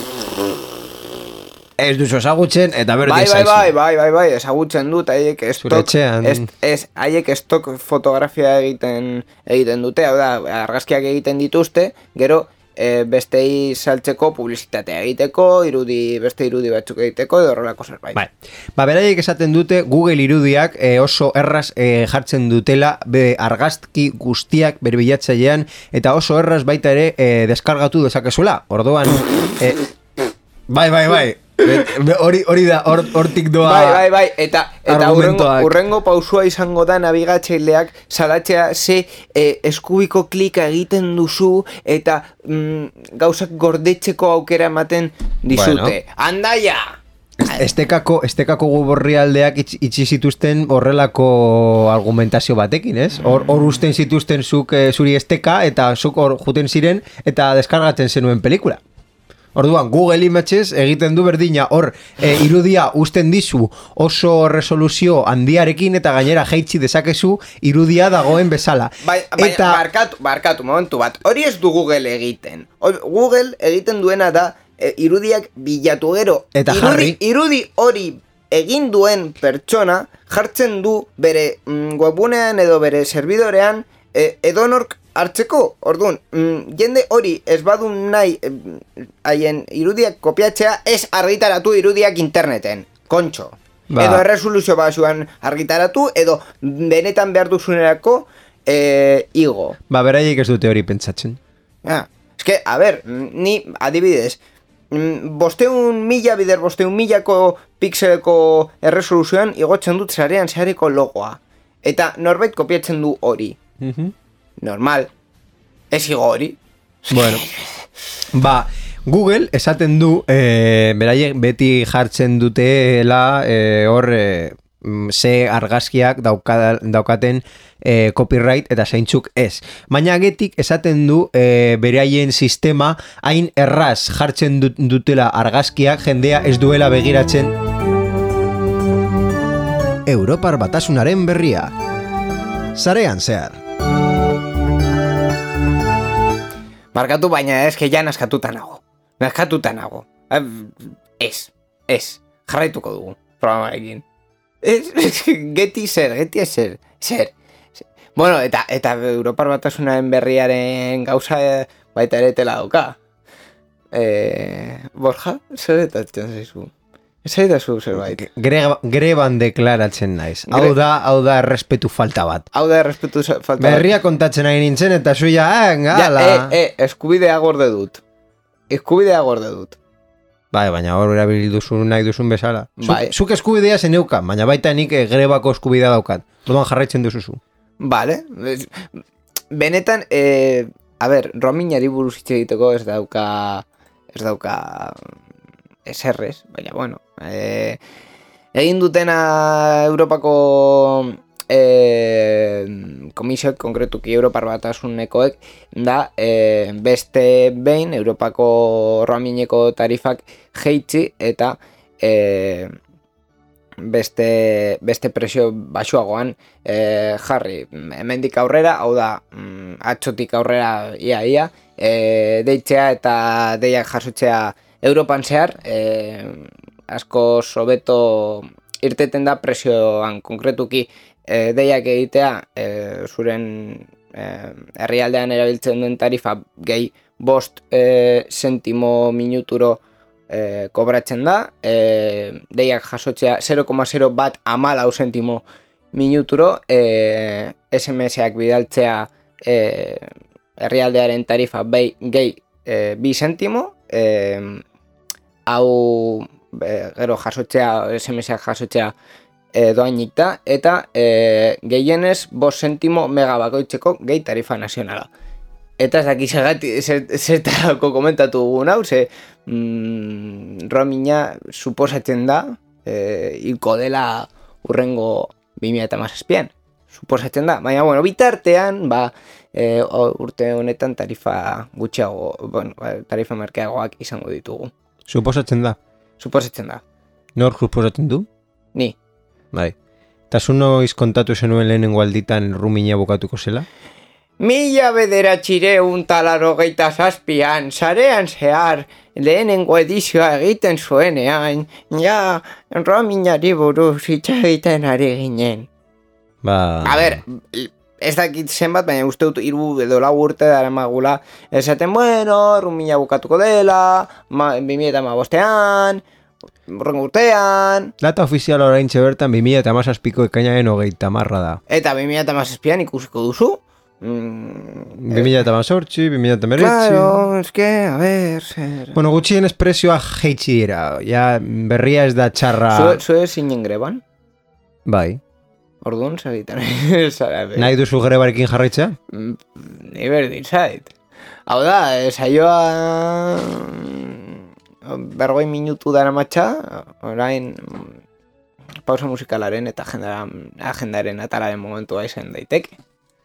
Ez duzu ezagutzen, eta berdin Bai, bai, zaizu. bai, bai, bai, bai, ezagutzen dut, haiek Zure estok, etxean. ez, ez, haiek estok fotografia egiten egiten dute, hau da, argazkiak egiten dituzte, gero e, bestei saltzeko publizitatea egiteko, irudi, beste irudi batzuk egiteko, edo horrelako zerbait. Bai. Ba, beraiek esaten dute Google irudiak eh, oso erraz eh, jartzen dutela be argazki guztiak bere bilatzailean, eta oso erraz baita ere eh, deskargatu dezakezuela. Orduan, eh, bai, bai, bai. Hori hori da, hortik doa. Bai, bai, bai, eta eta urrengo, urrengo pausua izango da nabigatzaileak salatzea ze eh, eskubiko klika egiten duzu eta mm, gauzak gordetzeko aukera ematen dizute. Bueno. Andaia! Estekako, estekako guborrialdeak itxi zituzten horrelako argumentazio batekin, ez? Hor, hor usten zituzten zuk e, zuri esteka eta zuk hor juten ziren eta deskargatzen zenuen pelikula. Orduan, Google Images egiten du berdina hor e, irudia usten dizu oso resoluzio handiarekin eta gainera jaitsi dezakezu irudia dagoen bezala. Bai, bai, eta... barkatu, barkatu, momentu bat. Hori ez du Google egiten. Google egiten duena da e, irudiak bilatu gero. Eta irudi, jarri. Irudi hori egin duen pertsona jartzen du bere mm, webunean edo bere serbidorean e, edonork hartzeko, orduan, mm, jende hori ez badu nahi haien eh, irudiak kopiatzea, ez argitaratu irudiak interneten, kontxo. Ba. Edo erresoluzio basuan argitaratu, edo benetan behar duzunerako eh, igo. Ba, beraiek ez dute hori pentsatzen. Ja, eske, a ber, ni adibidez, bosteun mila bider bosteun milako pixeleko erresoluzioan igotzen dut zarean zehareko logoa. Eta norbait kopiatzen du hori. Mhm. Normal, ez igo hori. Bueno, ba, Google esaten du, e, beraiek beti jartzen dutela e, hor e, ze argazkiak dauka, daukaten e, copyright eta zeintzuk ez. Baina getik esaten du e, beraien sistema hain erraz jartzen dutela argazkiak jendea ez duela begiratzen. Europar Batasunaren berria. Sarean zehar. Markatu, baina ez, que ja naskatuta nago. Naskatuta nago. Ez, ez. Jarraituko dugu programa egin. Ez, geti zer, geti zer. Zer. Bueno, eta, eta Europar Batasunaren berriaren gauza baita ere tela dauka. Eh, Borja, zer etatzen zaizu? Ez da zu zerbait. Greba, greban deklaratzen naiz. Hau Gre... da, hau da errespetu falta bat. Hau da errespetu falta bat. Berria kontatzen nahi nintzen eta zuia, eh, gala. Ja, e, e, eskubidea gorde dut. Eskubidea gorde dut. Bai, baina hor erabili duzu nahi duzun bezala. Bai. Zuk, zuk eskubidea zeneukan, baina baita nik grebako eskubidea daukat. Doan jarraitzen duzuzu. Vale. Benetan, eh, a ber, roamingari buruz hitz egiteko ez dauka... Ez dauka... eserrez, baina, bueno, e, egin dutena Europako e, komisioek, konkretuki Europar Batasunekoek, da e, beste behin Europako roamingeko tarifak jeitzi eta e, beste, beste presio basuagoan e, jarri. Hemendik aurrera, hau da, mm, atzotik aurrera ia ia, e, deitzea eta deiak jasotzea Europan zehar, eh, asko sobeto irteten da presioan, konkretuki eh, deiak egitea eh, zuren eh, herrialdean erabiltzen duen tarifa gehi bost eh, sentimo minuturo eh, kobratzen da, eh, deiak jasotzea zero koma zero bat hamalau sentimo minuturo, eh, S M S-ak bidaltzea eh, herrialdearen tarifa gehi eh, bi sentimo, eh, hau e, gero jasotzea, S M S-ak jasotzea e, doainik da, eta e, gehienez bost sentimo megabakoitzeko gehi tarifa nazionala. Eta ez daki zertarako komentatu dugun hau, ze mm, roaminga suposatzen da, e, hilko dela urrengo bi mila hamazazpian. Suposatzen da, baina bueno, bitartean, ba, e, urte honetan tarifa gutxiago, bueno, tarifa merkeagoak izango ditugu. Suposatzen da? Suposatzen da. Nor suposatzen du? Ni. Bai. Eta zu noiz kontatu zenuen lehenengo alditan rumina bukatuko zela? Mila bederatxireun talaro geita zazpian, sarean zehar, lehenengo edizioa egiten zuenean, ja, rominari buruz hitz egiten ari ginen. Ba... A ber, ez dakit zenbat, baina uste dut hiru edo lau urte dara magula esaten, bueno, rumina bukatuko dela, bi mila hamabostean, urrengo urtean... Data ofiziala orain bertan bi mila hamazazpiko ekainaren hogeita marra da. Eta bi mila hamazazpian ikusiko duzu, Mm, bi mila eta mazortzi, bi mila eta meretzi. Claro, es que, a ver, zer... Bueno, gutxien espresioa jeitsi dira. Ja, berria ez da txarra... Zue, zue zinen greban? Bai. Orduan, zaritan. Nahi duzu grebarekin jarraitzea? Ni berdin zait. Hau da, saioa... Bergoi minutu dara matxa, orain... Pausa musikalaren eta agendaren, agendaren atalaren momentua izan daiteke.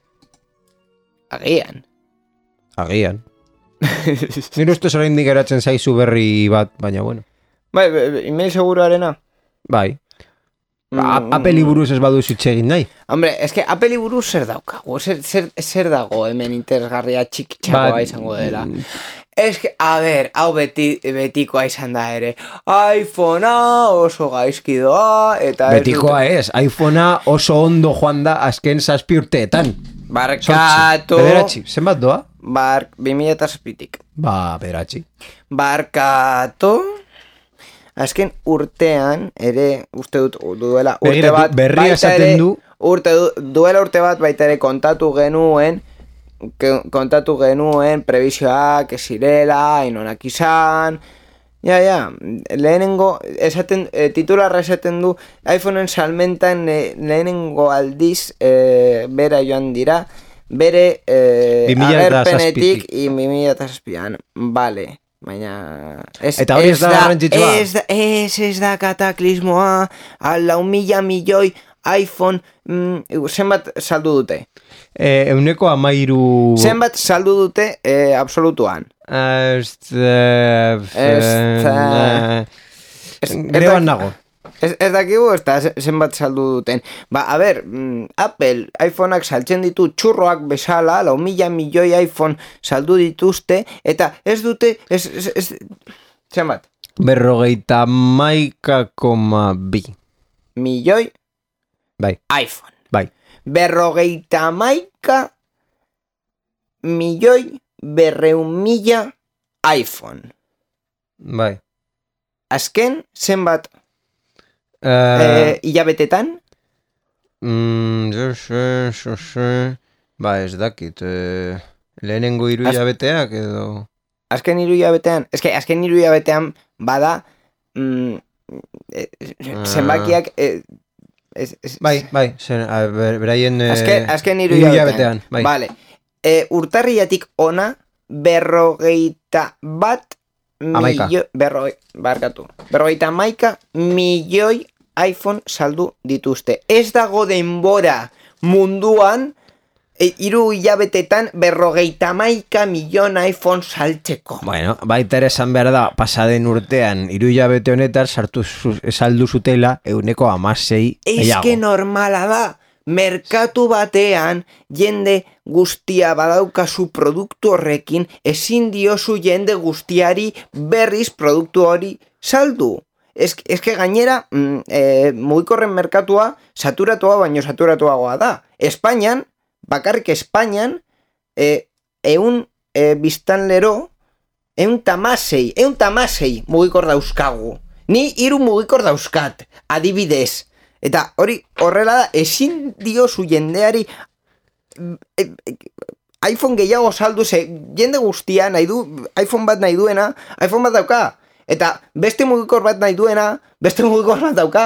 Agian. Agian. Nire ustez oraindik geratzen zaizu berri bat, baina bueno. Bai, email seguruarena? Bai. Ba, Apple buruz ez baduzu txegin nahi. Hombre, es que Apple buruz zer daukagu, zer, zer, zer dago hemen interesgarria txikitxagoa ba, izango dela. Es que, a ver, hau beti, betikoa izan da ere. iPhonea oso gaizki doa, eta... Betikoa ez, ez. iPhonea oso ondo joan da azken zazpi urteetan. Barkatu... Bederatzi, zenbat doa? Bark, bi mila eta zazpitik. Ba, bederatzi. Barkatu... Azken urtean, ere, uste dut, duela urte Begiratu, bat... berria esaten du... Urte, duela urte bat baita ere kontatu genuen... kontatu genuen prebizioak esirela, inonak izan... Ja, ja, lehenengo, esaten, e, titularra esaten du, iPhoneen salmentan e, lehenengo aldiz e, bera joan dira, bere e, agerpenetik i bi mila eta zazpian, bale... Baina... Ez, eta hori ez da garrantzitsua? Ez, ez, ez da kataklismoa, ala un mila milioi iPhone, mm, zenbat saldu dute? Eh, euneko amairu... Zenbat saldu dute eh, absolutuan? Ez... Ez... Greban nago. Ez, ez dakigu, ez da zenbat saldu duten. Ba, a ber, Apple iPhoneak saltzen ditu txurroak bezala, lau mila milioi iPhone saldu dituzte, eta ez dute, ez, ez, ez zenbat? Berrogeita maika koma bi. Milioi? Bai. iPhone. Bai. Berrogeita maika milioi berreun mila iPhone. Bai. Azken, zenbat? Uh, eh, Ilabetetan? Mm, jo se, jo se... Ba, ez dakit. Eh, lehenengo hiru Az... hilabeteak edo... Azken hiru hilabetean? Ez que, azken hiru hilabetean bada... Mm, eh, zenbakiak... Eh, ez, ez, bai, bai. Zen, a, ber, beraien... Eh, azken, azken hiru hilabetean. Bai. Vale. Eh, urtarriatik ona berrogeita bat... Amaika. Milio, berroi, barkatu. Berrogeita amaika milioi iPhone saldu dituzte. Ez dago denbora munduan e, iru hilabetetan berrogeita amaika milion iPhone saltzeko. Bueno, baita ere esan behar da, pasaden urtean, iru hilabete honetan sartu zu, saldu zutela euneko amasei Ez que normala da. Merkatu batean jende guztia badaukazu produktu horrekin, ezin diozu jende guztiari berriz produktu hori saldu. Ez, ez que gainera mm, e, mugikorren merkatua saturatua baino saturatuagoa da. Espainian, bakarrik Espainian, e, eun e, biztanlero, eun tamasei, eun tamasei mugikor dauzkagu. Ni hiru mugikor dauzkat, adibidez. Eta hori horrela da, ezin diozu jendeari e, e, iPhone gehiago saldu, ze jende guztia nahi du, iPhone bat nahi duena, iPhone bat dauka. Eta beste mugikor bat nahi duena, beste mugikor bat dauka.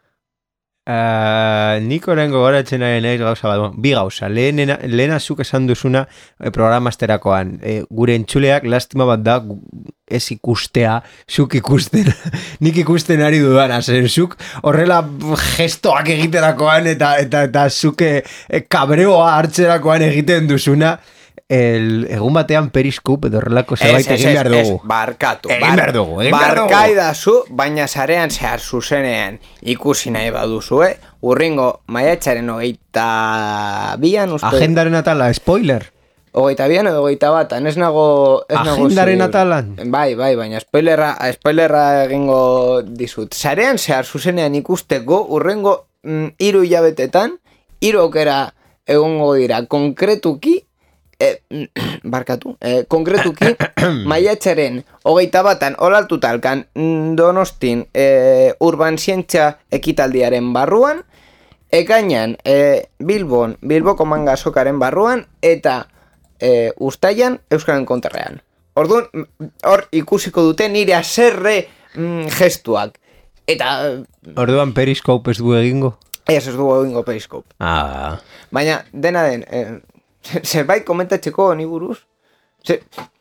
Uh, nik orengo goratzen nahi nahi gauza bat, bi gauza, lehena, lehena zuk esan duzuna eh, programasterakoan, eh, gure entzuleak lastima bat da ez ikustea, zuk ikusten, nik ikusten ari dudana, zer zuk horrela gestoak egiterakoan eta eta eta zuk eh, kabreoa hartzerakoan egiten duzuna, el, egun batean Periscope edo horrelako zerbait egin behar dugu. Ez, barkatu. Egin behar dugu, egin behar dugu. Barkaidazu, baina zarean zehar zuzenean ikusi nahi baduzu, eh? Urringo maiatzaren hogeita bian, uste... Agendaren atala, spoiler. Hogeita bian edo hogeita batan, ez nago... Ez Agendaren nago atalan. Bai, bai, baina spoilerra, spoilerra egingo dizut. Zarean zehar zuzenean ikusteko, urrengo mm, iru hilabetetan, hiru aukera egongo dira konkretuki, E, barkatu, e, konkretuki maiatzaren hogeita batan olaltu talkan Donostin e, urban zientzia ekitaldiaren barruan ekainan e, Bilbon, Bilboko manga azokaren barruan, eta e, ustailan Euskaren kontrarrean. Orduan, hor ikusiko dute nire aserre mm, gestuak. Eta... Orduan Periscope ez du egingo? Ez ez du egingo Periscope. Ah. Baina, dena den, eh, zerbait komentatzeko honi buruz? Zer...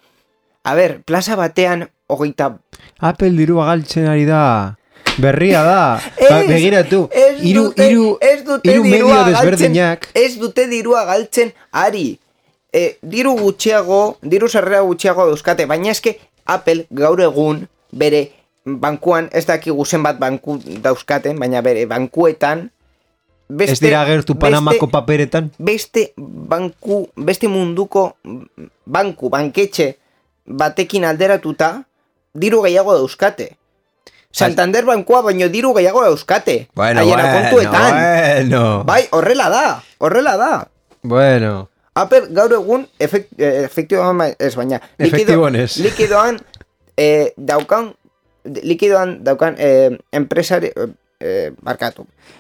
A ber, plaza batean hogeita... Apple dirua galtzen ari da. Berria da. Ba, begiratu. Hiru hiru hiru medio desberdinak. Ez dute dirua galtzen ari. E, diru gutxiago, diru sarrera gutxiago dauzkate, baina eske Apple gaur egun bere bankuan, ez dakigu zenbat banku dauzkaten, baina bere bankuetan beste, ez dira agertu Panamako beste, paperetan? Beste banku, beste munduko banku, banketxe batekin alderatuta diru gehiago dauzkate. Santander bankua baino diru gehiago dauzkate. Bueno, bueno, kontuetan. bueno. Bai, horrela da, horrela da. Bueno. Apple gaur egun efekt, efektiboan ez baina likido, likidoan eh, daukan likidoan daukan eh, enpresari eh, markatu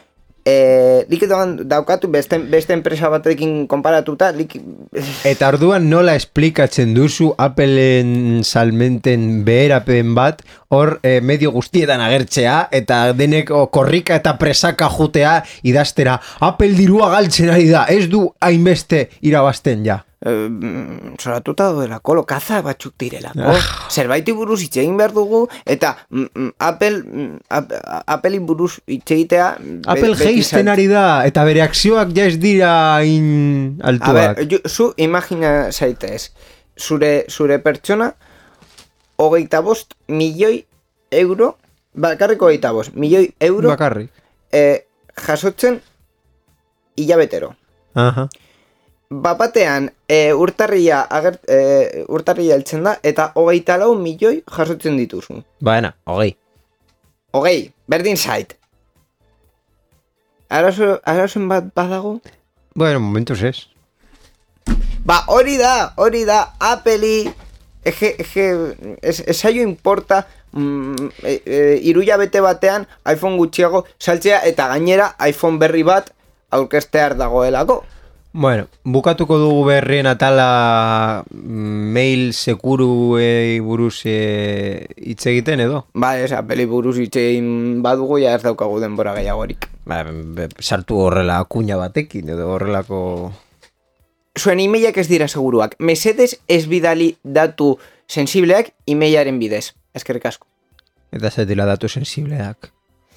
eh, likidoan daukatu beste, beste enpresa batekin konparatuta liki... Eta orduan nola esplikatzen duzu Appleen salmenten beherapen bat hor eh, medio guztietan agertzea eta denek oh, korrika eta presaka jutea idaztera Apple dirua galtzen ari da, ez du hainbeste irabazten ja. Eh, soratuta doelako, lokaza batzuk direlako. Ah. Zerbaiti buruz hitz egin behar dugu, eta mm, Apple mm, Apple buruz hitz egitea... Apple geisten ari da, eta bere akzioak ja ez dira in altuak. A ber, ju, zu imagina zaitez, zure, zure pertsona hogeita bost milioi euro, bakarriko hogeita bost milioi euro bakarrik eh, jasotzen hilabetero. Aha. Bapatean e, urtarria, ager, e, urtarria eltzen da, eta hogeita lau milioi jasotzen dituzu. Baena, hogei. Hogei, berdin zait. Arazo, arazoen bat badago? Bueno, momentuz ez. Ba, hori da, hori da, Apple-i, ege, ege, ez, ez aio importa, mm, e, e, iruia bete batean iPhone gutxiago saltzea, eta gainera iPhone berri bat aurkestear dagoelako. Bueno, bukatuko dugu berrien atala mail sekuruei buruz hitz e, egiten edo? Ba, ez, Apple buruz hitz egin badugu, ja ez daukagu denbora gehiagorik. Ba, sartu horrela kuña batekin edo horrelako... Zuen emailak ez dira seguruak. Mesedez ez bidali datu sensibleak emailaren bidez. Eskerrik asko. Eta ez dira datu sensibleak.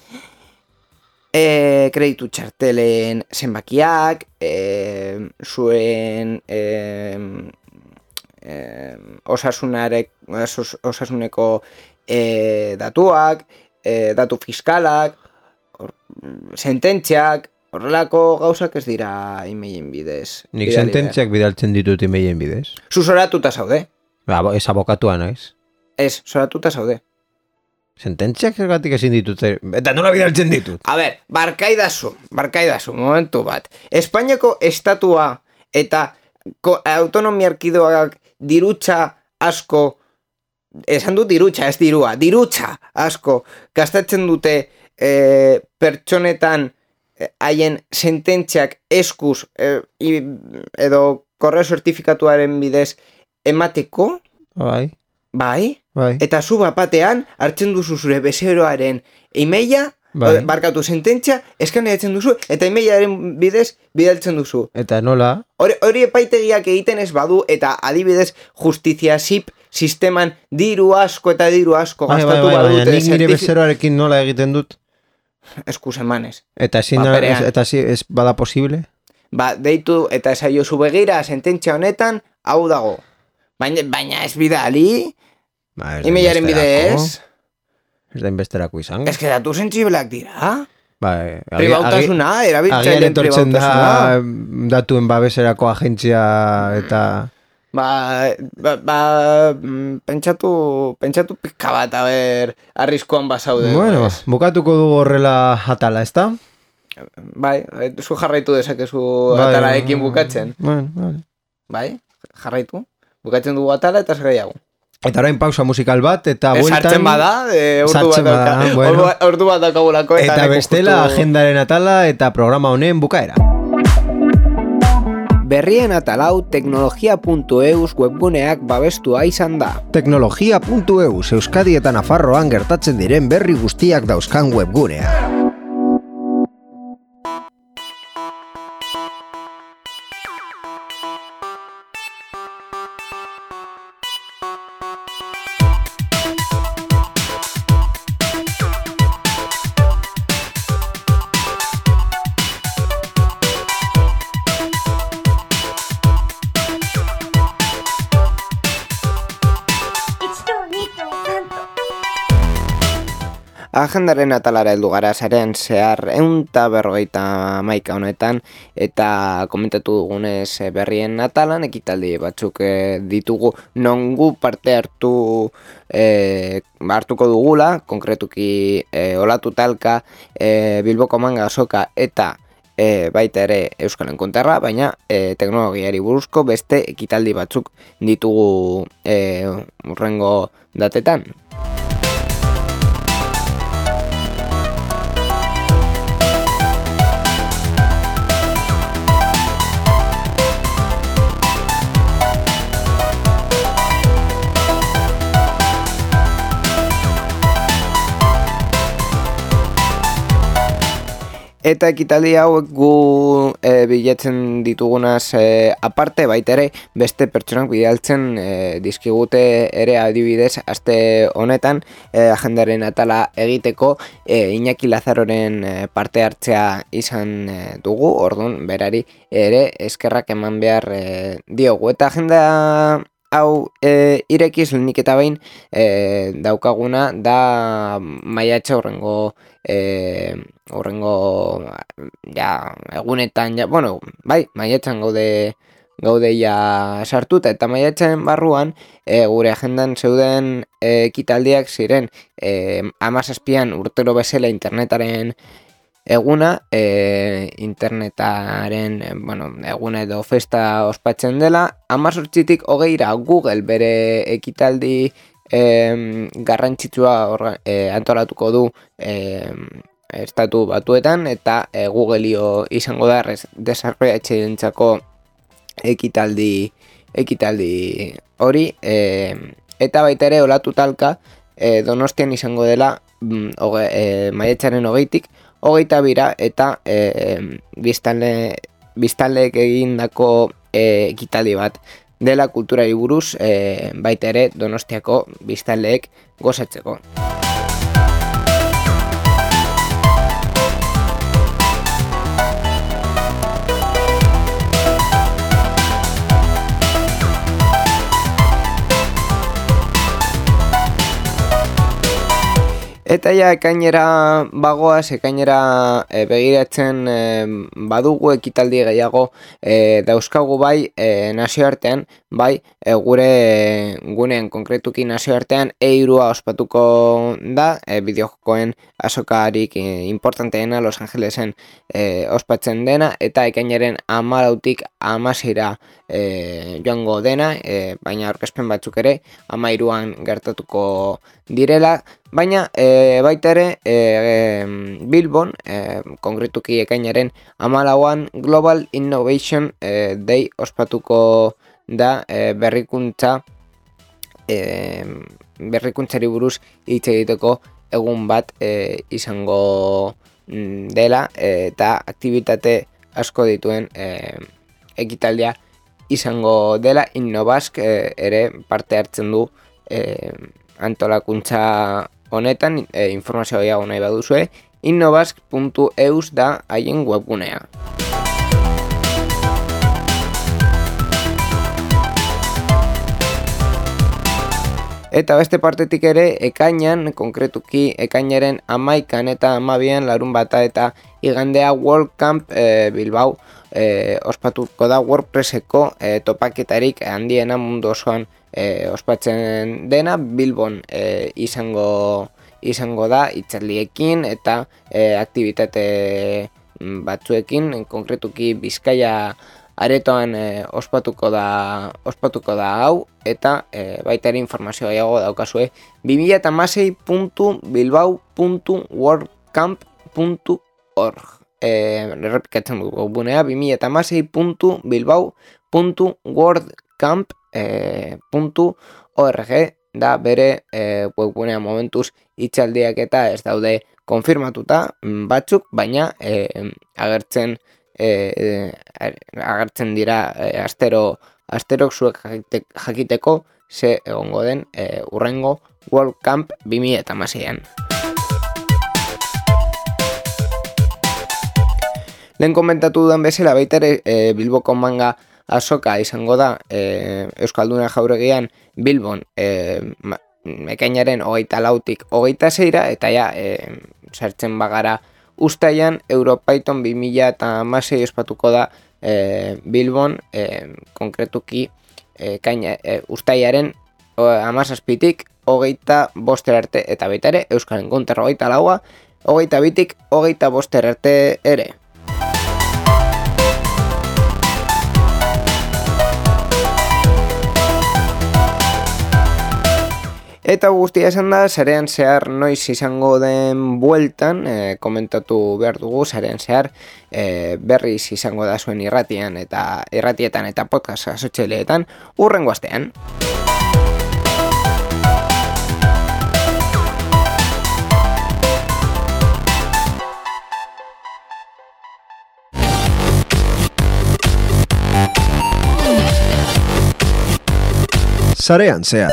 E, kreditu txartelen zenbakiak, e, zuen e, e, osasunarek, os, osasuneko e, datuak, e, datu fiskalak, or, sententziak, horrelako gauzak ez dira emailen bidez. Nik sententziak bidaltzen ditut emailen bidez. Zu zoratuta zaude. Ba, ez abokatua naiz. Ez, zoratuta zaude. Sententziak ergatik ezin ditut, eta nola bidaltzen ditut? A ber, barkaidazu, barkaidazu, momentu bat. Espainiako estatua eta autonomia erkidegoak dirutza asko, esan dut dirutza, ez dirua, dirutza asko, gastatzen dute e, pertsonetan haien e, sententziak eskuz e, edo korreo sertifikatuaren bidez emateko? Bai. Bai? Bai. Eta zu bapatean hartzen duzu zure bezeroaren emaila, bai. Barkatu sententzia, eskaneatzen duzu, eta emailaren bidez bidaltzen duzu. Eta nola? Hori, hori epaitegiak egiten ez badu, eta adibidez justizia zip sisteman diru asko eta diru asko bai, gastatu bai, bai, badute. Baina nik nire bezeroarekin nola egiten dut? Eskuz emanez. Eta ezin da, eta ez, ez bada posible? Ba, deitu eta esaio zu begira sententzia honetan, hau dago. Baina, baina ez bidali... Ba, emailaren bidez. Ez da inbesterako izango. Ez que datu sentsibleak dira. Ba, pribautasuna, erabiltzaileen pribautasuna. Datuen babeserako agentzia eta... Ba, ba, ba pentsatu, pentsatu pizka bat, a ber, arriskoan basaude. Bueno, pues. Bukatuko du horrela atala, ezta? Bai, zu jarraitu dezakezu atalaekin bukatzen. Bueno, vale. Bai, jarraitu. Bukatzen dugu atala eta zer gehiago. Eta orain pausa musikal bat, eta bueltan... Sartzen bada, e, ordu bat dauka. Bueno. Ordu bat daukagulako. Eta, eta bestela, justu... agendaren atala eta programa honen bukaera. Berrien atalau teknologia puntu eus webguneak babestua izan da. teknologia puntu eus Euskadi eta Nafarroan gertatzen diren berri guztiak dauzkan webgunea. Agendaren atalara heldu gara sarean zehar ehunta berrogeita hamaika honetan eta komentatu dugunez berrien atalan ekitaldi batzuk ditugu non gu parte hartu e, hartuko dugula, konkretuki e, Olatu Talka, e, Bilboko Manga Azoka eta e, baita ere Euskal Enkonterra, baina e, teknologiari buruzko beste ekitaldi batzuk ditugu e, urrengo datetan. Eta ekitaldi hauek gu e, bilatzen ditugunaz e, aparte baita ere beste pertsonak bidaltzen e, dizkigute ere adibidez aste honetan e, agendaren atala egiteko e, Iñaki Lazaroren e, parte hartzea izan e, dugu, orduan berari ere eskerrak eman behar e, diogu. Eta agenda hau e, irekiz lehenik eta behin e, daukaguna da maiatxa horrengo e, horrengo ja, egunetan, ja, bueno, bai, maiatxan gaude gaude ja sartuta eta maiatxan barruan e, gure agendan zeuden e, ekitaldiak ziren e, hamazazpian urtero bezala internetaren eguna, e, internetaren bueno, eguna edo festa ospatzen dela, hamazortzitik hogeira Google bere ekitaldi e, garrantzitsua orga, e, antolatuko du e, estatu batuetan eta e, Google-io izango da desarroiatxeentzako ekitaldi ekitaldi hori e, eta baita ere Olatu Talka e, Donostian izango dela mm, oge, e, maiatzaren hogeitik hogeita bira eta e, biztanle, biztanleek egindako e, ekitaldi bat dela kulturari buruz e, baita ere Donostiako biztanleek gozatzeko. Eta ja ekainera bagoaz, ekainera e, begiratzen e, badugu ekitaldi gehiago e, dauzkagu bai e, nazioartean, bai e, gure e, gunean konkretuki nazioartean eirua ospatuko da, e, bideojokoen azokarik e, importanteena Los Angelesen e, ospatzen dena, eta ekainaren hamalautik hamasira e, joango dena, e, baina aurkezpen batzuk ere hamairuan gertatuko direla, baina e, baita ere e, e, Bilbon, e, konkretuki ekainaren hamalauan Global Innovation e, Day ospatuko da e, berrikuntza e, berrikuntzari buruz hitz egiteko egun bat e, izango dela e, eta aktibitate asko dituen e, ekitaldia izango dela. Innovask e, ere parte hartzen du e, antolakuntza honetan, e, informazio gehiago nahi baduzue, innovask puntu eus da haien webgunea. Eta beste partetik ere, ekainan, konkretuki ekainaren hamaikan eta hamabian larun bata eta igandea World Camp e, Bilbao e, ospatuko da WordPresseko e, topaketarik handiena mundu osoan e, ospatzen dena, Bilbon e, izango izango da hitzaldiekin eta e, aktibitate batzuekin, konkretuki Bizkaia aretoan e, ospatuko da ospatuko da hau, eta e, baita ere informazioa gehiago daukazue bi mila hamasei puntu bilbao puntu wordcamp puntu org. Eh, errepikatzen dugu webgunea bi mila hamasei puntu bilbao puntu wordcamp puntu org da bere e, webgunea. Momentuz hitzaldiak eta ez daude konfirmatuta batzuk, baina e, agertzen e, agertzen dira e, astero asterok zuek jakiteko ze egongo den e, urrengo WordCamp bi mila hamaseian. Lehen komentatu dudan bezala baita ere e, Bilboko manga azoka izango da e, Euskalduna Jauregian Bilbon e, ekainaren hogeita lautik hogeita seira, eta ja e, sartzen bagara uztailan Europaiton bi mila hamasei ospatuko da e, Bilbon, e, konkretuki e, kaina, e, uztailaren hamazazpitik hogeita bostera arte, eta baita ere Euskaren kontra hogeita laua, hogeita bitik hogeita bostera arte ere. Eta guztia esan da, sarean zehar noiz izango den bueltan, e, komentatu behar dugu, sarean zehar e, berriz izango da zuen irratian eta irratietan eta podcast asotxeleetan urrengo astean. Sarean zehar.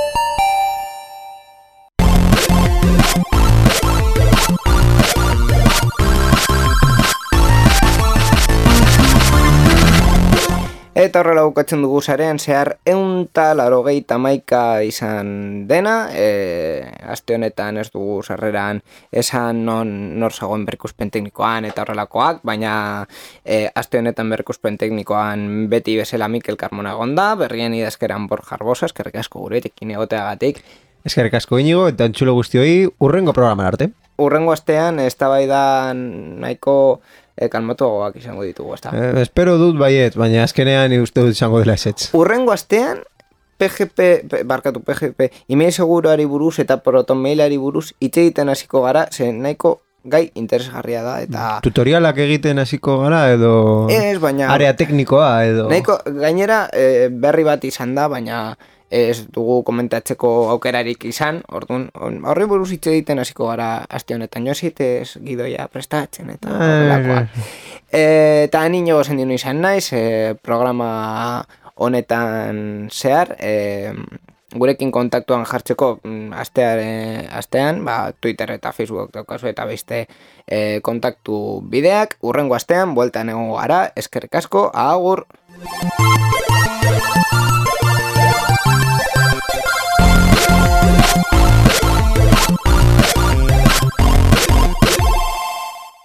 Eta horrela bukatzen dugu sarean zehar ehun eta laurogeita hamaika izan dena. E, aste honetan ez dugu sarreran esan non nor zagoen berrikuspen teknikoan eta horrelakoak, baina e, aste honetan berrikuspen teknikoan beti bezala Mikel Carmona egonda, berrien idazkeran Borja Arbosa, eskerrik asko guretekin egoteagatik. Eskerrik asko Inigo, eta entzulo guztioi urrengo programan arte. Urrengo astean eztabaidan nahiko E, kalmatuagoak izango ditugu, ezta? Eh, espero dut baiet, baina azkenean uste dut izango dela esetz. Urrengo astean, P G P, barkatu P G P, email seguruari buruz eta proton mailari buruz hitz egiten hasiko gara, zen nahiko gai interesgarria da, eta... Tutorialak egiten hasiko gara, edo... Ez, baina... Area teknikoa, edo... Nahiko, gainera, e, berri bat izan da, baina... ez dugu komentatzeko aukerarik izan, orduan, horri buruz hitz egiten hasiko gara aste honetan, jositez gidoia prestatzen eta horrelakoa. E, eta nino zendinu izan naiz, e, programa honetan zehar, e, gurekin kontaktuan jartzeko asteare, astean, ba, Twitter eta Facebook daukazu eta beste e, kontaktu bideak, urrengo astean, bueltan egongo gara, eskerrik asko, agur!